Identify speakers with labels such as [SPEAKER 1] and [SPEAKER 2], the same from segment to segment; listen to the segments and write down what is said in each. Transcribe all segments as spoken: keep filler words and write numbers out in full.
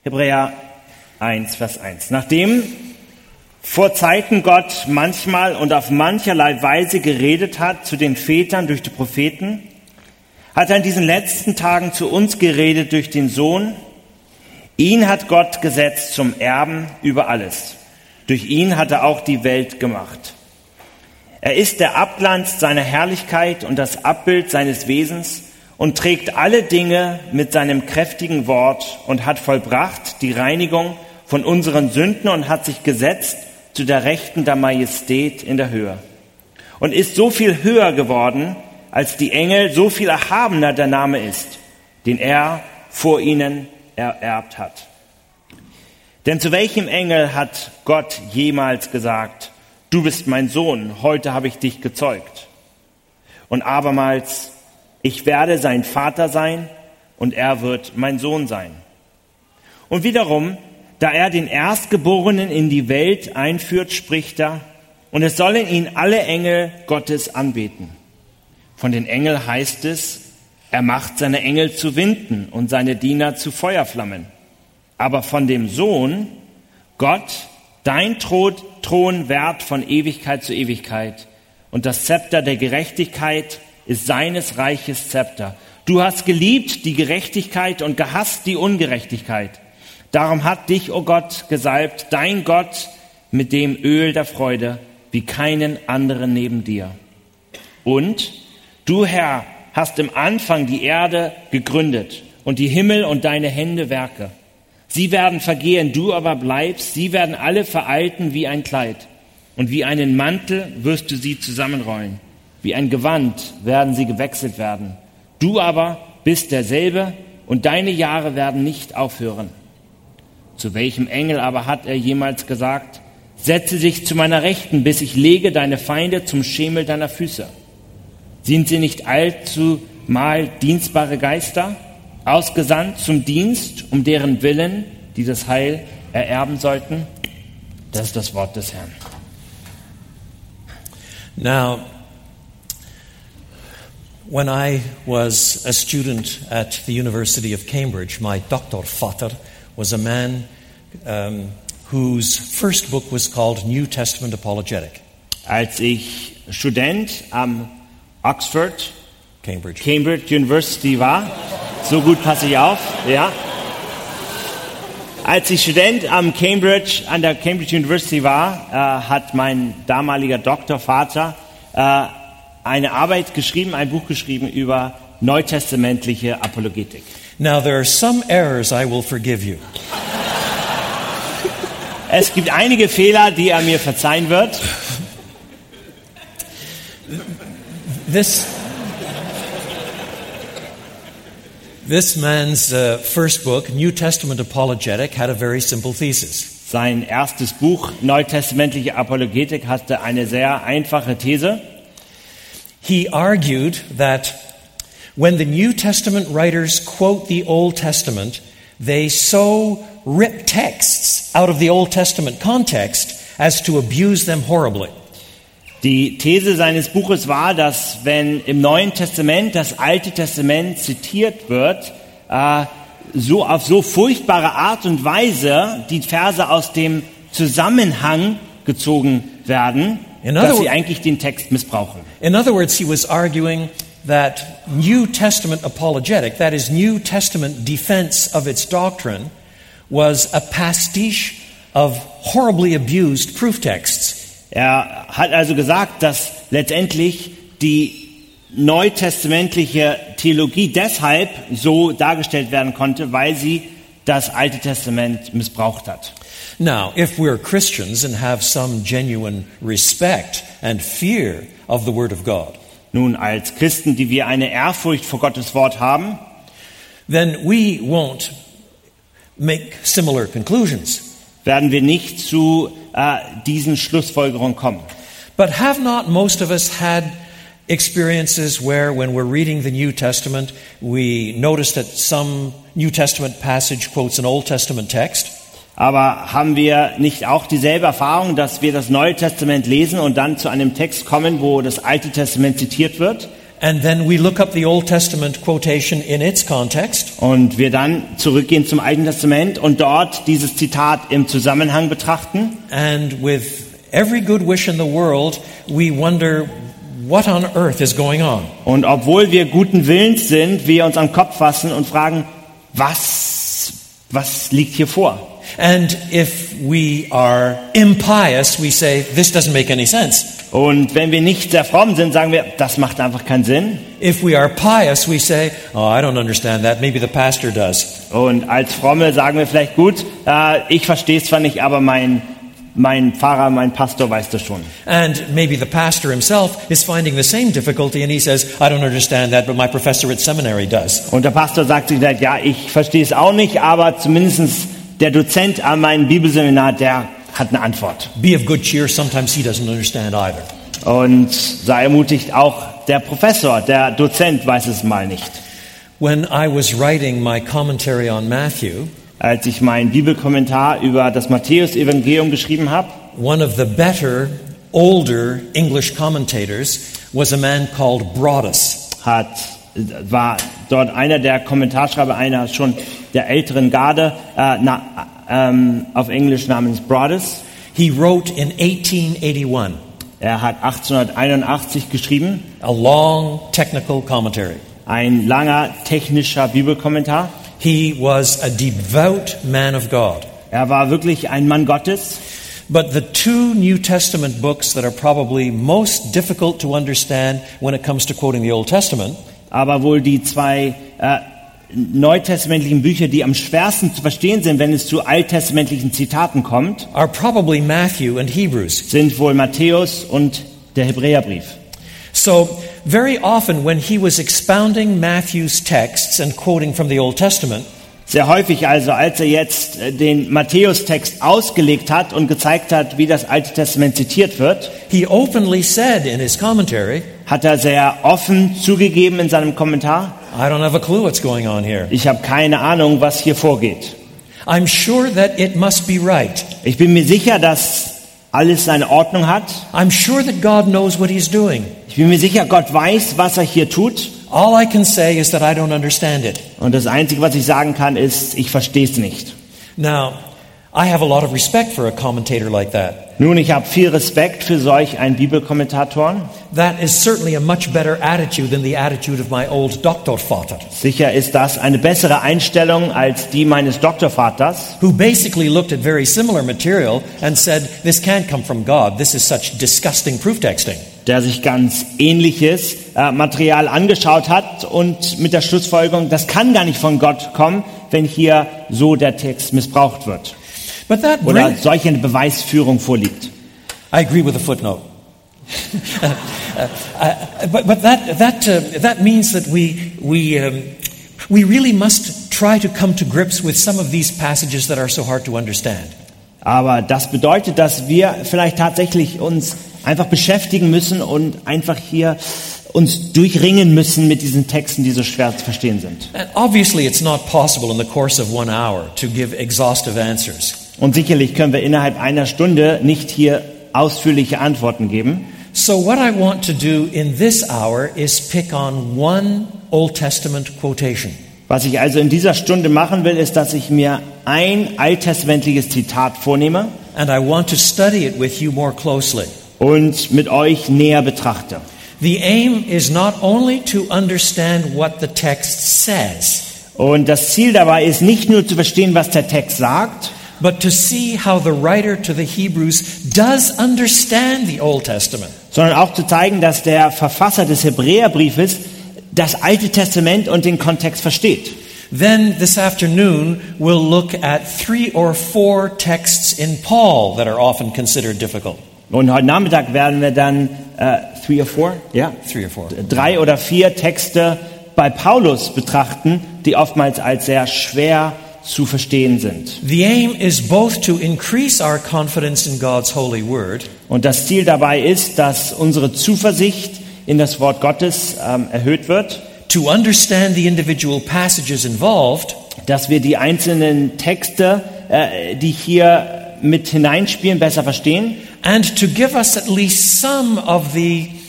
[SPEAKER 1] Hebräer eins, Vers eins. Nachdem vor Zeiten Gott manchmal und auf mancherlei Weise geredet hat zu den Vätern durch die Propheten, hat er in diesen letzten Tagen zu uns geredet durch den Sohn. Ihn hat Gott gesetzt zum Erben über alles. Durch ihn hat er auch die Welt gemacht. Er ist der Abglanz seiner Herrlichkeit und das Abbild seines Wesens und trägt alle Dinge mit seinem kräftigen Wort und hat vollbracht die Reinigung von unseren Sünden und hat sich gesetzt zu der Rechten der Majestät in der Höhe. Und ist so viel höher geworden, als die Engel, so viel erhabener der Name ist, den er vor ihnen ererbt hat. Denn zu welchem Engel hat Gott jemals gesagt, du bist mein Sohn, heute habe ich dich gezeugt? Und abermals, ich werde sein Vater sein und er wird mein Sohn sein. Und wiederum, da er den Erstgeborenen in die Welt einführt, spricht er, und es sollen ihn alle Engel Gottes anbeten. Von den Engeln heißt es, er macht seine Engel zu Winden und seine Diener zu Feuerflammen. Aber von dem Sohn, Gott, dein Thron währt von Ewigkeit zu Ewigkeit und das Zepter der Gerechtigkeit ist seines Reiches Zepter. Du hast geliebt die Gerechtigkeit und gehasst die Ungerechtigkeit. Darum hat dich, o oh Gott, gesalbt, dein Gott, mit dem Öl der Freude, wie keinen anderen neben dir. Und du, Herr, hast im Anfang die Erde gegründet und die Himmel und deine Hände Werke. Sie werden vergehen, du aber bleibst, sie werden alle veralten wie ein Kleid. Und wie einen Mantel wirst du sie zusammenrollen. Wie ein Gewand werden sie gewechselt werden. Du aber bist derselbe und deine Jahre werden nicht aufhören. Zu welchem Engel aber hat er jemals gesagt, setze dich zu meiner Rechten, bis ich lege deine Feinde zum Schemel deiner Füße? Sind sie nicht allzu mal dienstbare Geister, ausgesandt zum Dienst, um deren Willen die das Heil ererben sollten? Das ist das Wort des Herrn.
[SPEAKER 2] Now, when I was a student at the University of Cambridge, my Doktorvater was a man um, whose first book was called New Testament Apologetic.
[SPEAKER 1] Als ich Student am Oxford,
[SPEAKER 2] Cambridge,
[SPEAKER 1] Cambridge University war, so gut passe ich auf, ja. Als ich Student am Cambridge, an der Cambridge University war, äh, hat mein damaliger Doktorvater äh, eine Arbeit geschrieben, ein Buch geschrieben über neutestamentliche Apologetik.
[SPEAKER 2] Now there are some errors I will forgive you.
[SPEAKER 1] Es gibt einige Fehler, die er mir verzeihen wird.
[SPEAKER 2] This This man's uh, first book, New Testament Apologetic, had a very simple thesis.
[SPEAKER 1] Sein erstes Buch, Neutestamentliche Apologetik, hatte eine sehr einfache These.
[SPEAKER 2] He argued that when the New Testament writers quote the Old Testament, they so rip texts out of the Old Testament context as to abuse them horribly.
[SPEAKER 1] Die These seines Buches war, dass wenn im Neuen Testament das Alte Testament zitiert wird, äh, so auf so furchtbare Art und Weise die Verse aus dem Zusammenhang gezogen werden, dass sie eigentlich den Text missbrauchen.
[SPEAKER 2] In other words, he was arguing that New Testament apologetic, that is New Testament defense of its doctrine, was a pastiche of horribly abused proof texts.
[SPEAKER 1] Er hat also gesagt, dass letztendlich die neutestamentliche Theologie deshalb so dargestellt werden konnte, weil sie das Alte Testament missbraucht hat.
[SPEAKER 2] Now, if we're Christians and have some genuine respect and fear of the Word of God,
[SPEAKER 1] nun als Christen, die wir eine Ehrfurcht vor Gottes Wort haben,
[SPEAKER 2] then we won't make similar conclusions.
[SPEAKER 1] Werden wir nicht zu äh, diesen Schlussfolgerungen kommen.
[SPEAKER 2] But have not most of us had experiences where when we're reading the New Testament, we notice that some New Testament passage quotes an Old Testament text?
[SPEAKER 1] Aber haben wir nicht auch dieselbe Erfahrung, dass wir das Neue Testament lesen und dann zu einem Text kommen, wo das Alte Testament zitiert wird?
[SPEAKER 2] And then we look up the Old Testament quotation in its context.
[SPEAKER 1] Und wir dann zurückgehen zum Alten Testament und dort dieses Zitat im Zusammenhang betrachten.
[SPEAKER 2] And with every good wish in the world, we wonder what on earth is going on.
[SPEAKER 1] Und obwohl wir guten Willens sind, wir uns am Kopf fassen und fragen, was, was liegt hier vor?
[SPEAKER 2] And if we are impious, we say, this doesn't make any sense.
[SPEAKER 1] Und wenn wir nicht sehr fromm sind, sagen wir, das macht einfach keinen Sinn.
[SPEAKER 2] If we are pious, we say, oh, I don't understand that. Maybe the pastor does.
[SPEAKER 1] Und als Fromme sagen wir vielleicht, gut, äh, ich verstehe es zwar nicht, aber mein Mein Pfarrer, mein Pastor weiß das schon.
[SPEAKER 2] And maybe the pastor himself is finding the same difficulty and he says, I don't understand that, but my professor at seminary does.
[SPEAKER 1] Und der Pastor sagt sich vielleicht, ja, ich verstehe es auch nicht, aber zumindest der Dozent an meinem Bibelseminar, der hat eine Antwort.
[SPEAKER 2] Be of good cheer, sometimes he doesn't understand either.
[SPEAKER 1] Und sei ermutigt, auch der Professor, der Dozent weiß es mal nicht.
[SPEAKER 2] When I was writing my commentary on Matthew,
[SPEAKER 1] als ich meinen Bibelkommentar über das Matthäus-Evangelium geschrieben habe,
[SPEAKER 2] one of the better, older English commentators was a man called Broadus.
[SPEAKER 1] Hat, war dort einer der Kommentarschreiber, einer schon der älteren Garde, äh, na, ähm, auf Englisch namens Broadus.
[SPEAKER 2] He wrote in eighteen eighty-one.
[SPEAKER 1] Er hat achtzehnhunderteinundachtzig geschrieben.
[SPEAKER 2] A long technical commentary.
[SPEAKER 1] Ein langer technischer Bibelkommentar.
[SPEAKER 2] He was a devout man of God.
[SPEAKER 1] Er war wirklich ein Mann Gottes.
[SPEAKER 2] But the two New Testament books that are probably most difficult to understand when it comes to quoting the Old Testament,
[SPEAKER 1] aber wohl die zwei äh, neutestamentlichen Bücher, die am schwersten zu verstehen sind, wenn es zu alttestamentlichen Zitaten kommt,
[SPEAKER 2] are probably Matthew and Hebrews.
[SPEAKER 1] Sind wohl Matthäus und der Hebräerbrief.
[SPEAKER 2] So, very often when he was expounding Matthew's texts and quoting from the Old Testament,
[SPEAKER 1] sehr häufig also, als er jetzt den Matthäus-Text ausgelegt hat und gezeigt hat, wie das Alte Testament zitiert wird,
[SPEAKER 2] he openly said in his commentary,
[SPEAKER 1] hat er sehr offen zugegeben in seinem Kommentar,
[SPEAKER 2] I don't have a clue what's going on here.
[SPEAKER 1] Ich habe keine Ahnung, was hier vorgeht.
[SPEAKER 2] I'm sure that it must be right.
[SPEAKER 1] Ich bin mir sicher, dass alles seine Ordnung hat.
[SPEAKER 2] I'm sure that God knows what he's doing.
[SPEAKER 1] Ich bin mir sicher, Gott weiß, was er hier tut.
[SPEAKER 2] All I can say is that I don't understand it.
[SPEAKER 1] Und das Einzige, was ich sagen kann, ist, ich verstehe es nicht.
[SPEAKER 2] Now, I have a lot of respect for a commentator like that.
[SPEAKER 1] Nun, ich habe viel Respekt für solch einen Bibelkommentatoren.
[SPEAKER 2] That is certainly a much better attitude than the attitude of my old Doktorvater.
[SPEAKER 1] Sicher ist das eine bessere Einstellung als die meines Doktorvaters,
[SPEAKER 2] who basically looked at very similar material and said, this can't come from God. This is such disgusting proof texting.
[SPEAKER 1] Der sich ganz ähnliches äh, Material angeschaut hat und mit der Schlussfolgerung, das kann gar nicht von Gott kommen, wenn hier so der Text missbraucht wird.
[SPEAKER 2] But that
[SPEAKER 1] Oder
[SPEAKER 2] brings,
[SPEAKER 1] solch eine Beweisführung vorliegt.
[SPEAKER 2] I agree with the footnote. uh, uh, but but that that uh, that means that we we um, we really must try to come to grips with some of these passages that are so hard to understand.
[SPEAKER 1] Aber das bedeutet, dass wir vielleicht tatsächlich uns einfach beschäftigen müssen und einfach hier uns durchringen müssen mit diesen Texten, die so schwer zu verstehen sind.
[SPEAKER 2] And obviously it's not possible in the course of one hour to give exhaustive answers.
[SPEAKER 1] Und sicherlich können wir innerhalb einer Stunde nicht hier ausführliche Antworten geben.
[SPEAKER 2] So what I want to do in this hour is pick on one Old Testament quotation.
[SPEAKER 1] Was ich also in dieser Stunde machen will, ist, dass ich mir ein alttestamentliches Zitat vornehme
[SPEAKER 2] and I want to study it with you more closely.
[SPEAKER 1] Und mit euch näher betrachte.
[SPEAKER 2] The aim is not only to understand what the text says,
[SPEAKER 1] und das Ziel dabei ist nicht nur zu verstehen, was der Text sagt,
[SPEAKER 2] but to see how the writer to the Hebrews does understand the Old Testament.
[SPEAKER 1] Sondern auch zu zeigen, dass der Verfasser des Hebräerbriefes das Alte Testament und den Kontext versteht.
[SPEAKER 2] Then this afternoon we'll look at three or four texts in Paul that are often considered difficult.
[SPEAKER 1] Und heute Nachmittag werden wir dann äh, three or four, ja,
[SPEAKER 2] three or four,
[SPEAKER 1] drei oder vier Texte bei Paulus betrachten, die oftmals als sehr schwer zu verstehen sind.
[SPEAKER 2] The aim is both to increase our confidence in God's holy word.
[SPEAKER 1] Und das Ziel dabei ist, dass unsere Zuversicht in das Wort Gottes ähm, erhöht wird.
[SPEAKER 2] To understand the individual passages involved.
[SPEAKER 1] Dass wir die einzelnen Texte, äh, die hier mit hineinspielen, besser verstehen.
[SPEAKER 2] And to give us at least some of the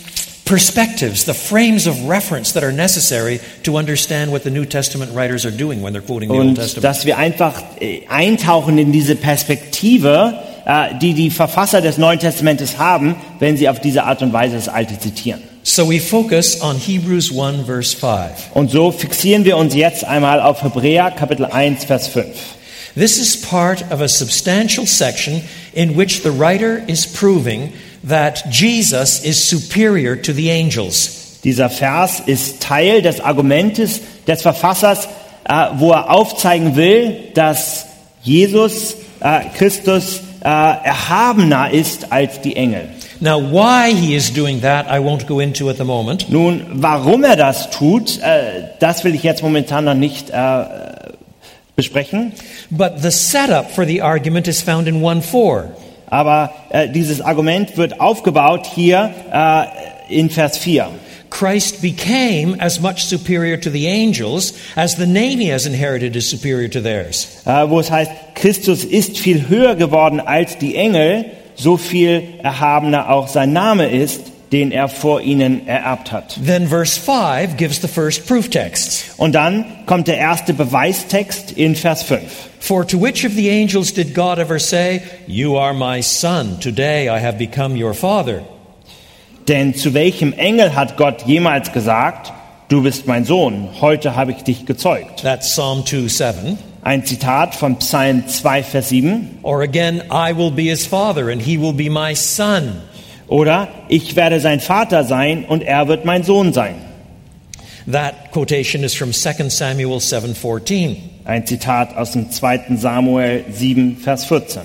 [SPEAKER 2] perspectives, the frames of reference that are necessary to understand what the New Testament writers are doing when they're quoting the Old
[SPEAKER 1] Und
[SPEAKER 2] Testament.
[SPEAKER 1] dass wir einfach äh, eintauchen in diese Perspektive, äh, die die Verfasser des Neuen Testamentes haben, wenn sie auf diese Art und Weise das Alte zitieren.
[SPEAKER 2] So we focus on Hebrews one verse five.
[SPEAKER 1] Und so fixieren wir uns jetzt einmal auf Hebräer Kapitel eins, Vers fünf.
[SPEAKER 2] This is part of a substantial section in which the writer is proving that Jesus is superior to the angels.
[SPEAKER 1] Dieser Vers ist Teil des Argumentes des Verfassers, äh, wo er aufzeigen will, dass Jesus äh, Christus äh, erhabener ist als die Engel.
[SPEAKER 2] Now, why he is doing that, I won't go into at the moment.
[SPEAKER 1] Nun, warum er das tut, äh, das will ich jetzt momentan noch nicht äh, besprechen.
[SPEAKER 2] But the setup for the argument is found in one four.
[SPEAKER 1] Aber äh, dieses Argument wird aufgebaut hier äh, in Vers vier.
[SPEAKER 2] Christ became as much superior to the angels as the name he has inherited is superior to theirs.
[SPEAKER 1] Äh, wo es heißt, Christus ist viel höher geworden als die Engel, so viel erhabener auch sein Name ist, den er vor ihnen ererbt hat.
[SPEAKER 2] Then verse five gives the first proof text.
[SPEAKER 1] Und dann kommt der erste Beweistext in Vers fünf.
[SPEAKER 2] For to which of the angels did God ever say, "You are my son, today I have become your father"?
[SPEAKER 1] Denn zu welchem Engel hat Gott jemals gesagt, du bist mein Sohn, heute habe ich dich gezeugt?
[SPEAKER 2] That's Psalm two seven.
[SPEAKER 1] Ein Zitat von Psalm zwei, Vers sieben.
[SPEAKER 2] Or again, I will be his father and he will be my son.
[SPEAKER 1] Oder ich werde sein Vater sein und er wird mein Sohn sein.
[SPEAKER 2] That quotation is from Second Samuel seven fourteen.
[SPEAKER 1] Ein Zitat aus dem zweiten Samuel sieben, Vers vierzehn.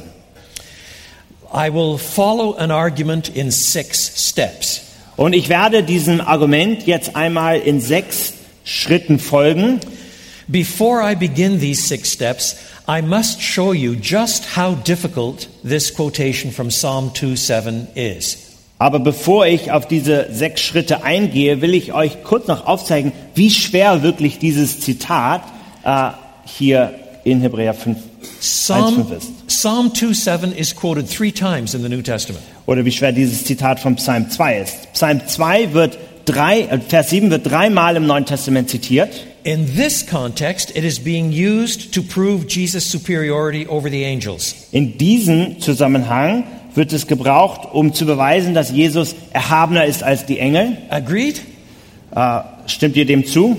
[SPEAKER 2] I will follow an argument in six steps.
[SPEAKER 1] Und ich werde diesem Argument jetzt einmal in sechs Schritten folgen.
[SPEAKER 2] Before I begin these six steps, I must show you just how difficult this quotation from Psalm two seven is.
[SPEAKER 1] Aber bevor ich auf diese sechs Schritte eingehe, will ich euch kurz noch aufzeigen, wie schwer wirklich dieses Zitat äh, hier in Hebräer fünf, eins, fünf ist.
[SPEAKER 2] Psalm two seven is quoted three times in the New Testament.
[SPEAKER 1] Oder wie schwer dieses Zitat von Psalm zwei ist. Psalm zwei wird drei, äh, Vers sieben wird dreimal im Neuen Testament zitiert.
[SPEAKER 2] In this context, it is being used to prove Jesus' superiority over the angels.
[SPEAKER 1] In diesem Zusammenhang wird es gebraucht, um zu beweisen, dass Jesus erhabener ist als die Engel.
[SPEAKER 2] Agreed?
[SPEAKER 1] Äh, stimmt ihr dem zu?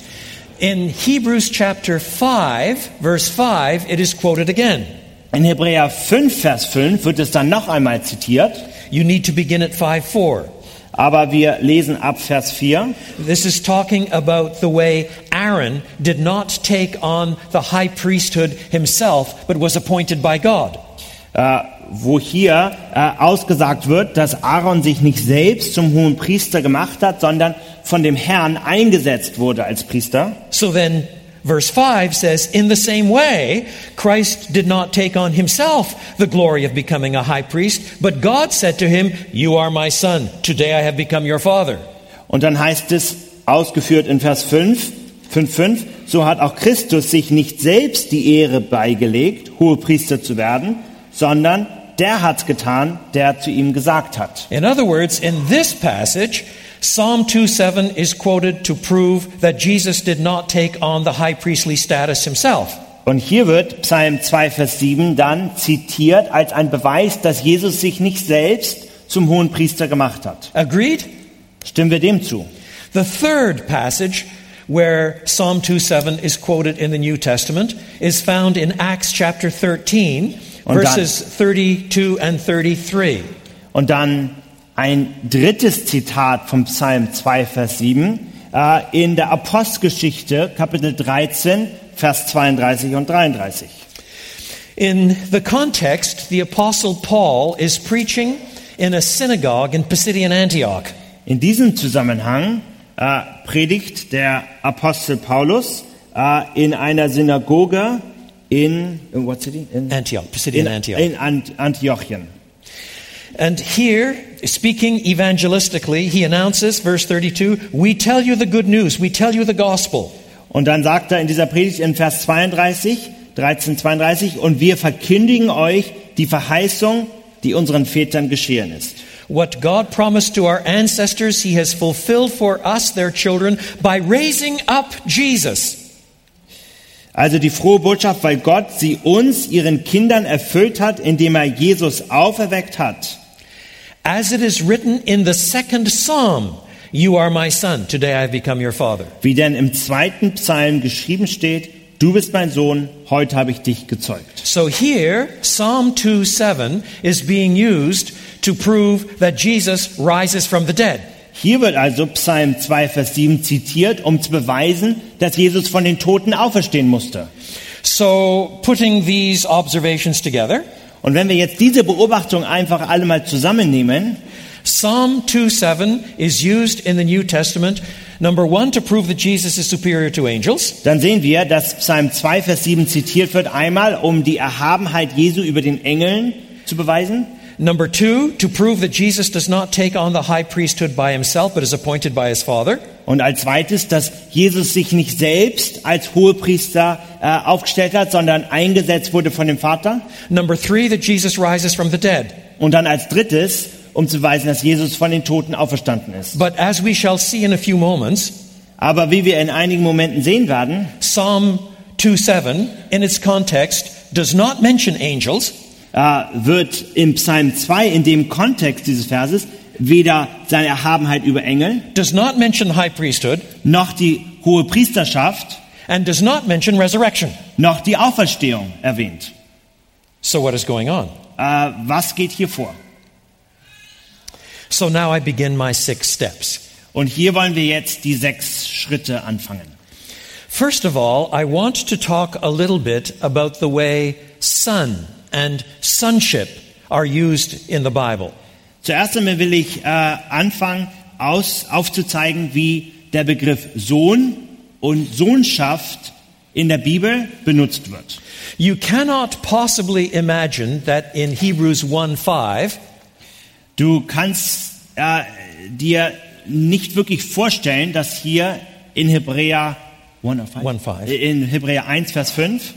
[SPEAKER 2] In Hebrews chapter five, verse five, it is quoted again.
[SPEAKER 1] In Hebräer fünf, Vers fünf wird es dann noch einmal zitiert.
[SPEAKER 2] You need to begin at five four.
[SPEAKER 1] Aber wir lesen ab Vers vier.
[SPEAKER 2] This is talking about the way Aaron did not take on the high priesthood himself, but was appointed by God.
[SPEAKER 1] Äh, wo hier äh, ausgesagt wird, dass Aaron sich nicht selbst zum hohen Priester gemacht hat, sondern von dem Herrn eingesetzt wurde als Priester.
[SPEAKER 2] So then, verse five says, in the same way, Christ did not take on himself the glory of becoming a high priest, but God said to him, "You are my son. Today I have become your father."
[SPEAKER 1] Und dann heißt es, ausgeführt in Vers fünf, fünf, fünf, so hat auch Christus sich nicht selbst die Ehre beigelegt, hohe Priester zu werden, sondern der hat's getan, der zu ihm gesagt hat.
[SPEAKER 2] In other words, in this passage, Psalm two seven is quoted to prove that Jesus did not take on the high priestly status himself.
[SPEAKER 1] Und hier wird Psalm zwei, Vers sieben dann zitiert als ein Beweis, dass Jesus sich nicht selbst zum hohen Priester gemacht hat.
[SPEAKER 2] Agreed?
[SPEAKER 1] Stimmen wir dem zu?
[SPEAKER 2] The third passage where Psalm two seven is quoted in the New Testament is found in Acts chapter thirteen, verses thirty-two and thirty-three.
[SPEAKER 1] Und dann ein drittes Zitat vom Psalm zwei, Vers sieben, äh, in der Apostelgeschichte, Kapitel dreizehn, Vers zweiunddreißig und dreiunddreißig.
[SPEAKER 2] In the context, the Apostle Paul is preaching in a synagogue in Pisidian Antioch.
[SPEAKER 1] In diesem Zusammenhang äh, predigt der Apostel Paulus äh, in einer Synagoge in, in what city? In,
[SPEAKER 2] Antioch, Pisidian
[SPEAKER 1] in,
[SPEAKER 2] Antioch.
[SPEAKER 1] in Ant- Antiochien.
[SPEAKER 2] And here, speaking evangelistically, he announces, verse thirty-two, "We tell you the good news, we tell you the gospel."
[SPEAKER 1] Und dann sagt er in dieser Predigt in Vers zweiunddreißig, dreizehn, zweiunddreißig, und wir verkündigen euch die Verheißung, die unseren Vätern geschehen ist.
[SPEAKER 2] What God promised to our ancestors, he has fulfilled for us, their children, by raising up Jesus.
[SPEAKER 1] Also die frohe Botschaft, weil Gott sie uns, ihren Kindern, erfüllt hat, indem er Jesus auferweckt hat.
[SPEAKER 2] As it is written in the second Psalm, you are my son, today I have become your father.
[SPEAKER 1] Wie denn im zweiten Psalm geschrieben steht, du bist mein Sohn, heute habe ich dich gezeugt.
[SPEAKER 2] So here, Psalm two seven is being used to prove that Jesus rises from the dead.
[SPEAKER 1] Hier wird also Psalm zwei, Vers sieben zitiert, um zu beweisen, dass Jesus von den Toten auferstehen musste.
[SPEAKER 2] So, putting these observations together,
[SPEAKER 1] Und wenn wir jetzt diese Beobachtung einfach alle mal zusammennehmen,
[SPEAKER 2] Psalm two seven is used in the New Testament, number one, to prove that Jesus is superior to angels.
[SPEAKER 1] dann sehen wir, dass Psalm zwei, Vers sieben zitiert wird, einmal um die Erhabenheit Jesu über den Engeln zu beweisen.
[SPEAKER 2] Number two, to prove that Jesus does not take on the high priesthood by himself, but is appointed by his Father.
[SPEAKER 1] Und als zweites, dass Jesus sich nicht selbst als Hohepriester äh, aufgestellt hat, sondern eingesetzt wurde von dem Vater.
[SPEAKER 2] Number three, that Jesus rises from the dead.
[SPEAKER 1] Und dann als drittes, um zu beweisen, dass Jesus von den Toten auferstanden ist.
[SPEAKER 2] But as we shall see in a few moments,
[SPEAKER 1] Aber wie wir in einigen Momenten sehen werden,
[SPEAKER 2] Psalm two seven, in its context, does not mention angels,
[SPEAKER 1] äh, wird im Psalm zwei, in dem Kontext dieses Verses, weder seine Erhabenheit über Engel,
[SPEAKER 2] does not mention high priesthood,
[SPEAKER 1] noch die hohe Priesterschaft,
[SPEAKER 2] and does not mention resurrection.
[SPEAKER 1] noch die Auferstehung erwähnt.
[SPEAKER 2] So what is going on?
[SPEAKER 1] Äh, was geht hier vor?
[SPEAKER 2] So now I begin my six steps.
[SPEAKER 1] Und hier wollen wir jetzt die sechs Schritte anfangen.
[SPEAKER 2] First of all, I want to talk a little bit about the way son and sonship are used in the Bible.
[SPEAKER 1] Zuerst einmal will ich äh, anfangen, aus, aufzuzeigen, wie der Begriff Sohn und Sohnschaft in der Bibel benutzt wird.
[SPEAKER 2] You cannot possibly imagine that in Hebrews one five,
[SPEAKER 1] Du kannst äh, dir nicht wirklich vorstellen, dass hier in Hebräer one oh five?
[SPEAKER 2] one five,
[SPEAKER 1] in Hebräer eins, Vers fünf,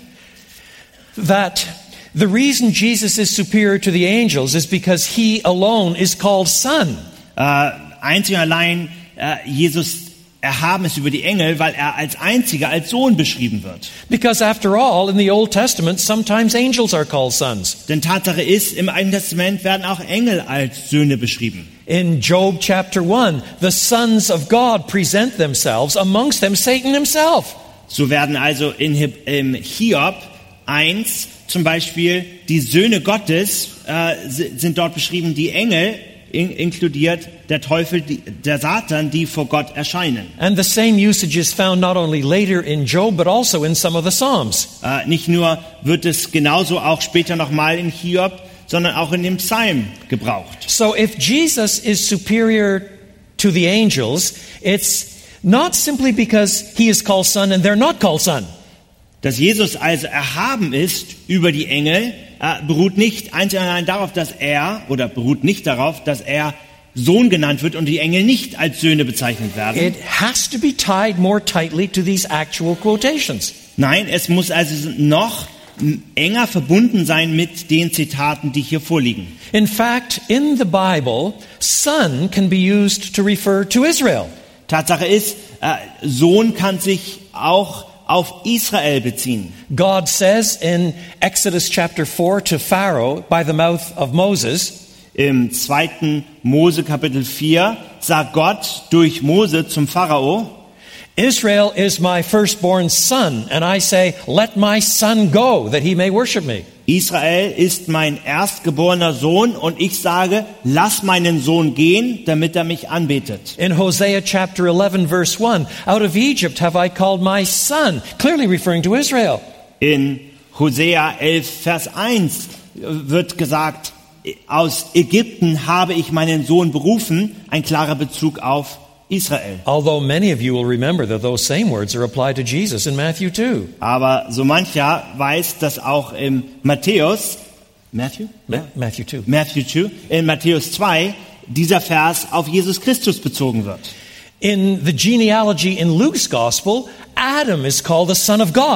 [SPEAKER 2] that the reason Jesus is superior to the angels is because he alone is called son.
[SPEAKER 1] äh, einzig und allein äh, Jesus erhaben ist über die Engel, weil er als einziger, als Sohn beschrieben wird.
[SPEAKER 2] Because after all, in the Old Testament, sometimes angels are called sons.
[SPEAKER 1] Denn Tatsache ist, im Alten Testament werden auch Engel als Söhne beschrieben.
[SPEAKER 2] In Job chapter one, the sons of God present themselves, amongst them Satan himself.
[SPEAKER 1] So werden also in Heb- im Hiob eins zum Beispiel die Söhne Gottes äh, sind dort beschrieben, die Engel in, inkludiert der Teufel, die, der Satan, die vor Gott erscheinen.
[SPEAKER 2] And the same usage is found not only later in Job, but also in some of the Psalms.
[SPEAKER 1] Äh, nicht nur wird es genauso auch später nochmal in Hiob, sondern auch in dem Psalm gebraucht.
[SPEAKER 2] So if Jesus is superior to the angels, it's not simply because he is called son and they're not called son.
[SPEAKER 1] Dass Jesus also erhaben ist über die Engel, äh, beruht nicht einzig und allein darauf, dass er, oder beruht nicht darauf, dass er Sohn genannt wird und die Engel nicht als Söhne bezeichnet werden.
[SPEAKER 2] It has to be tied more tightly to these actual quotations.
[SPEAKER 1] Nein, es muss also noch enger verbunden sein mit den Zitaten, die hier vorliegen.
[SPEAKER 2] In fact, in the Bible, son can be used to refer to Israel.
[SPEAKER 1] Tatsache ist, äh, Sohn kann sich auch auf Israel beziehen.
[SPEAKER 2] God says in Exodus chapter four to Pharaoh by the mouth of Moses,
[SPEAKER 1] Im zweiten Mose Kapitel vier sagt Gott durch Mose zum Pharao:
[SPEAKER 2] Israel is my firstborn son, and I say, let my son go, that he may worship me.
[SPEAKER 1] Israel ist mein erstgeborener Sohn und ich sage, lass meinen Sohn gehen, damit er mich anbetet.
[SPEAKER 2] In Hosea chapter eleven verse one, out of Egypt have I called my son, clearly referring to Israel.
[SPEAKER 1] In Hosea elf Vers eins wird gesagt, aus Ägypten habe ich meinen Sohn berufen, ein klarer Bezug auf Israel.
[SPEAKER 2] Although many of you will remember that those same words are applied to Jesus in Matthew two.
[SPEAKER 1] Aber so mancher weiß, dass auch im Matthäus, Matthew?
[SPEAKER 2] Ma- Matthew two.
[SPEAKER 1] Matthew zwei, in Matthäus zwei, dieser Vers auf Jesus Christus bezogen wird.
[SPEAKER 2] In the genealogy in Luke's gospel, Adam is called the son of God.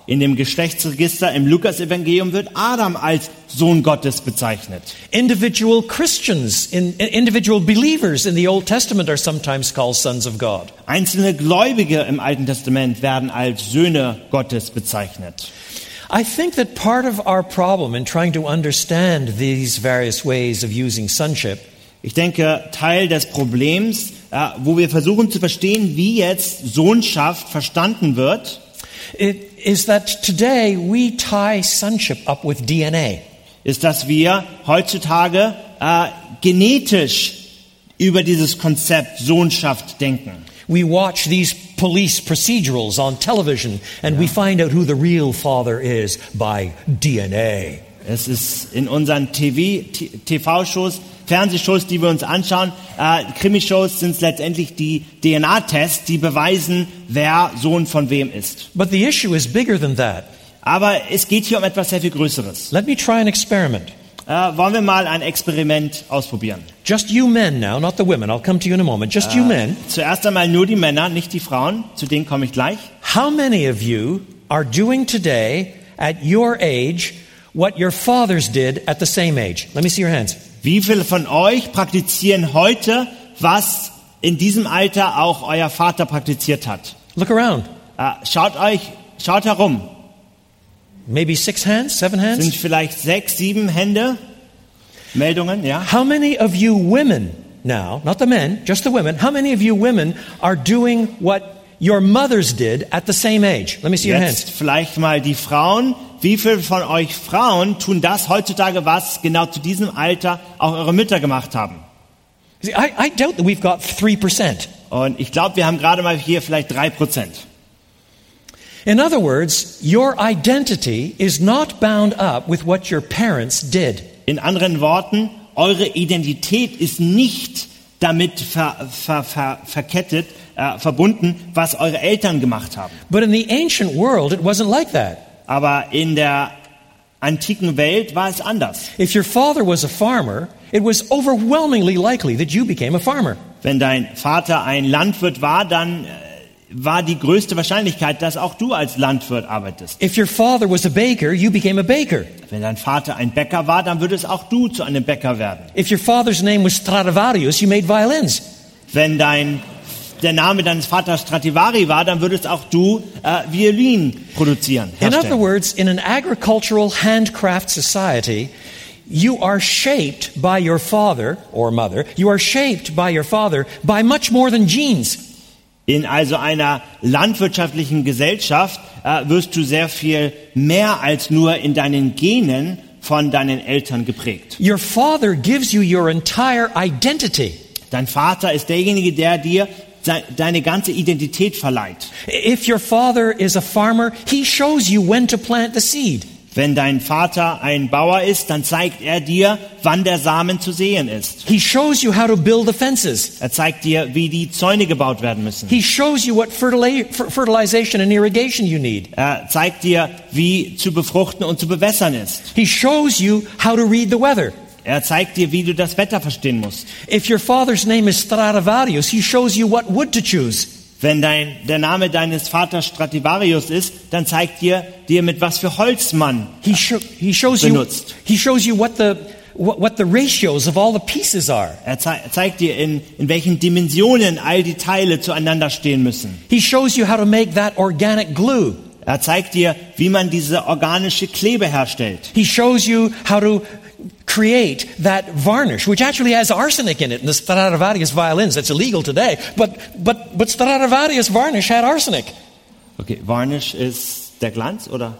[SPEAKER 1] In dem Geschlechtsregister im Lukas-Evangelium wird Adam als Sohn Gottes bezeichnet.
[SPEAKER 2] Individual Christians, in, individual believers in the Old Testament are sometimes called sons of God.
[SPEAKER 1] Einzelne Gläubige im Alten Testament werden als Söhne Gottes bezeichnet.
[SPEAKER 2] I think that part of our problem in trying to understand these various ways of using sonship
[SPEAKER 1] Ich denke, Teil des Problems, äh, wo wir versuchen zu verstehen, wie jetzt Sohnschaft verstanden wird,
[SPEAKER 2] it is that today we tie sonship up with D N A.
[SPEAKER 1] ist, dass wir heutzutage äh, genetisch über dieses Konzept Sohnschaft denken.
[SPEAKER 2] We watch these police procedurals on television and we find out who the real father is by D N A.
[SPEAKER 1] Es ist in unseren T V-Shows, Fernsehshows, die wir uns anschauen, äh, Krimishows, sind es letztendlich die D N A-Tests, die beweisen, wer Sohn von wem ist.
[SPEAKER 2] But the issue is bigger than that.
[SPEAKER 1] Aber es geht hier um etwas sehr viel Größeres.
[SPEAKER 2] Let me try an experiment.
[SPEAKER 1] Äh, wollen wir mal ein Experiment ausprobieren?
[SPEAKER 2] Just you men now, not the women. I'll come to you in a moment. Just you men.
[SPEAKER 1] Zuerst einmal nur die Männer, nicht die Frauen. Zu denen komme ich gleich.
[SPEAKER 2] How many of you are doing today at your age what your fathers did at the same age? Let me see your hands.
[SPEAKER 1] Wie viele von euch praktizieren heute, was in diesem Alter auch euer Vater praktiziert hat?
[SPEAKER 2] Look around.
[SPEAKER 1] Äh, schaut euch, schaut herum.
[SPEAKER 2] Maybe six hands, seven
[SPEAKER 1] Sind
[SPEAKER 2] hands?
[SPEAKER 1] vielleicht sechs, sieben Hände? Meldungen, ja?
[SPEAKER 2] How many of you women now, not the men, just the women, how many of you women are doing what your mothers did at the same age? Let me see your
[SPEAKER 1] Jetzt
[SPEAKER 2] hands.
[SPEAKER 1] vielleicht mal die Frauen. Wie viele von euch Frauen tun das heutzutage, was genau zu diesem Alter auch eure Mütter gemacht haben?
[SPEAKER 2] See, I, I doubt that we've got three percent.
[SPEAKER 1] Und ich glaube, wir haben gerade mal hier vielleicht drei Prozent.
[SPEAKER 2] In other words, your identity is not bound up with what your parents did.
[SPEAKER 1] In anderen Worten, eure Identität ist nicht damit ver, ver, ver, verkettet, äh, verbunden, was eure Eltern gemacht haben.
[SPEAKER 2] But in the ancient world, it wasn't like that.
[SPEAKER 1] Aber in der antiken Welt war es anders.
[SPEAKER 2] If your father was a farmer, it was overwhelmingly likely that you became a farmer.
[SPEAKER 1] Wenn dein Vater ein Landwirt war, dann äh, war die größte Wahrscheinlichkeit, dass auch du als Landwirt arbeitest.
[SPEAKER 2] If your father was a baker, you became a baker.
[SPEAKER 1] Wenn dein Vater ein Bäcker war, dann würdest auch du zu einem Bäcker werden.
[SPEAKER 2] If your father's name was Stradivarius, you made violins.
[SPEAKER 1] Wenn dein der Name deines Vaters Stradivari war, dann würdest auch du äh, Violinen produzieren.
[SPEAKER 2] In other
[SPEAKER 1] herstellen.
[SPEAKER 2] words, in an agricultural handcraft society, you are shaped by your father or mother. You are shaped by your father by much more than genes.
[SPEAKER 1] In also einer landwirtschaftlichen Gesellschaft äh, wirst du sehr viel mehr als nur in deinen Genen von deinen Eltern geprägt.
[SPEAKER 2] Your father gives you your entire identity.
[SPEAKER 1] Dein Vater ist derjenige, der dir se- deine ganze Identität verleiht.
[SPEAKER 2] If your father is a farmer, he shows you when to plant the seed.
[SPEAKER 1] Wenn dein Vater ein Bauer ist, dann zeigt er dir, wann der Samen zu säen ist.
[SPEAKER 2] He shows you how to build the fences.
[SPEAKER 1] Er zeigt dir, wie die Zäune gebaut werden müssen.
[SPEAKER 2] He shows you what fertili- fer- fertilization and irrigation you need.
[SPEAKER 1] Er zeigt dir, wie zu befruchten und zu bewässern ist.
[SPEAKER 2] He shows you how to read the weather.
[SPEAKER 1] Er zeigt dir, wie du das Wetter verstehen musst.
[SPEAKER 2] If your father's name is Stradivarius, he shows you what wood to choose.
[SPEAKER 1] Wenn dein, der Name deines Vaters Stradivarius ist, dann zeigt dir, dir mit was für Holz man
[SPEAKER 2] He, sho- he shows you.
[SPEAKER 1] benutzt.
[SPEAKER 2] He shows you what the what, what the ratios of all the pieces are.
[SPEAKER 1] Er zei- zeigt dir, in, in welchen Dimensionen all die Teile zueinander stehen müssen.
[SPEAKER 2] He shows you how to make that organic glue.
[SPEAKER 1] Er zeigt dir, wie man diese organische Klebe herstellt.
[SPEAKER 2] He shows you how to create that varnish, which actually has arsenic in it. In the Stradivarius violins, that's illegal today. But but but Stradivarius varnish had arsenic.
[SPEAKER 1] Okay, Varnish ist der Glanz, oder?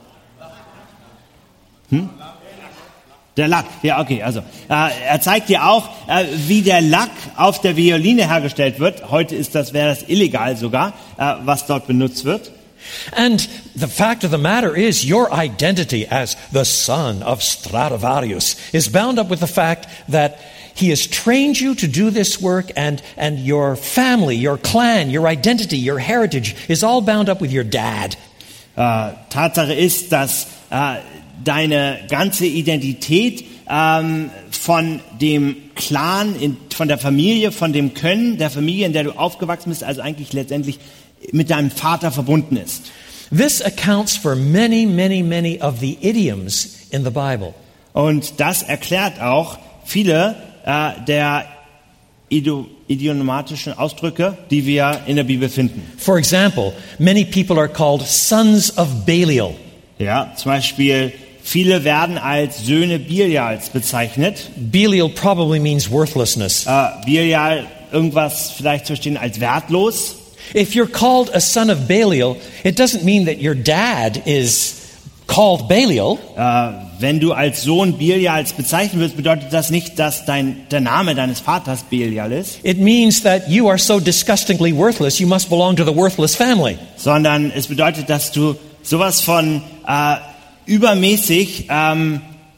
[SPEAKER 1] Hm? Der Lack, ja, okay, also. Äh, er zeigt dir auch, äh, wie der Lack auf der Violine hergestellt wird. Heute ist das, wäre das illegal sogar, äh, was dort benutzt wird.
[SPEAKER 2] And the fact of the matter is, your identity as the son of Stradivarius is bound up with the fact that he has trained you to do this work, and, and your family, your clan, your identity, your heritage is all bound up with your dad.
[SPEAKER 1] Äh, Tatsache ist, dass äh, deine ganze Identität ähm, von dem Clan, in, von der Familie, von dem Können der Familie, in der du aufgewachsen bist, also eigentlich letztendlich mit deinem Vater verbunden ist.
[SPEAKER 2] This accounts for many, many, many of the idioms in the Bible.
[SPEAKER 1] Und das erklärt auch viele äh, der Ido- idiomatischen Ausdrücke, die wir in der Bibel finden.
[SPEAKER 2] For example, many people are called sons of Belial.
[SPEAKER 1] Ja, zum Beispiel, viele werden als Söhne Bilials bezeichnet.
[SPEAKER 2] Belial probably means worthlessness.
[SPEAKER 1] Äh, Bilial, irgendwas vielleicht zu verstehen als wertlos.
[SPEAKER 2] If you're called a son of Belial, it doesn't mean that your dad is called Belial.
[SPEAKER 1] Äh, wenn du als Sohn Bilials bezeichnet wirst, bedeutet das nicht, dass dein, der Name deines Vaters Belial ist,
[SPEAKER 2] It means that you are so disgustingly worthless, you must belong to the worthless family.
[SPEAKER 1] sondern es bedeutet, dass du sowas von äh, übermäßig ähm,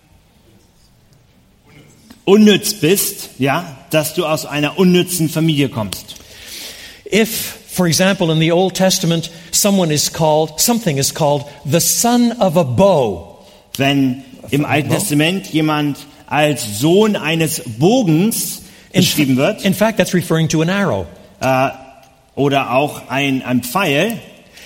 [SPEAKER 1] unnütz bist, ja, dass du aus einer unnützen Familie kommst.
[SPEAKER 2] If, for example, in the Old Testament, someone is called, something is called the son of a bow.
[SPEAKER 1] Wenn im Alten Testament jemand als Sohn eines Bogens
[SPEAKER 2] In,
[SPEAKER 1] beschrieben wird,
[SPEAKER 2] in fact, that's referring to an arrow.
[SPEAKER 1] äh, oder auch ein, ein Pfeil,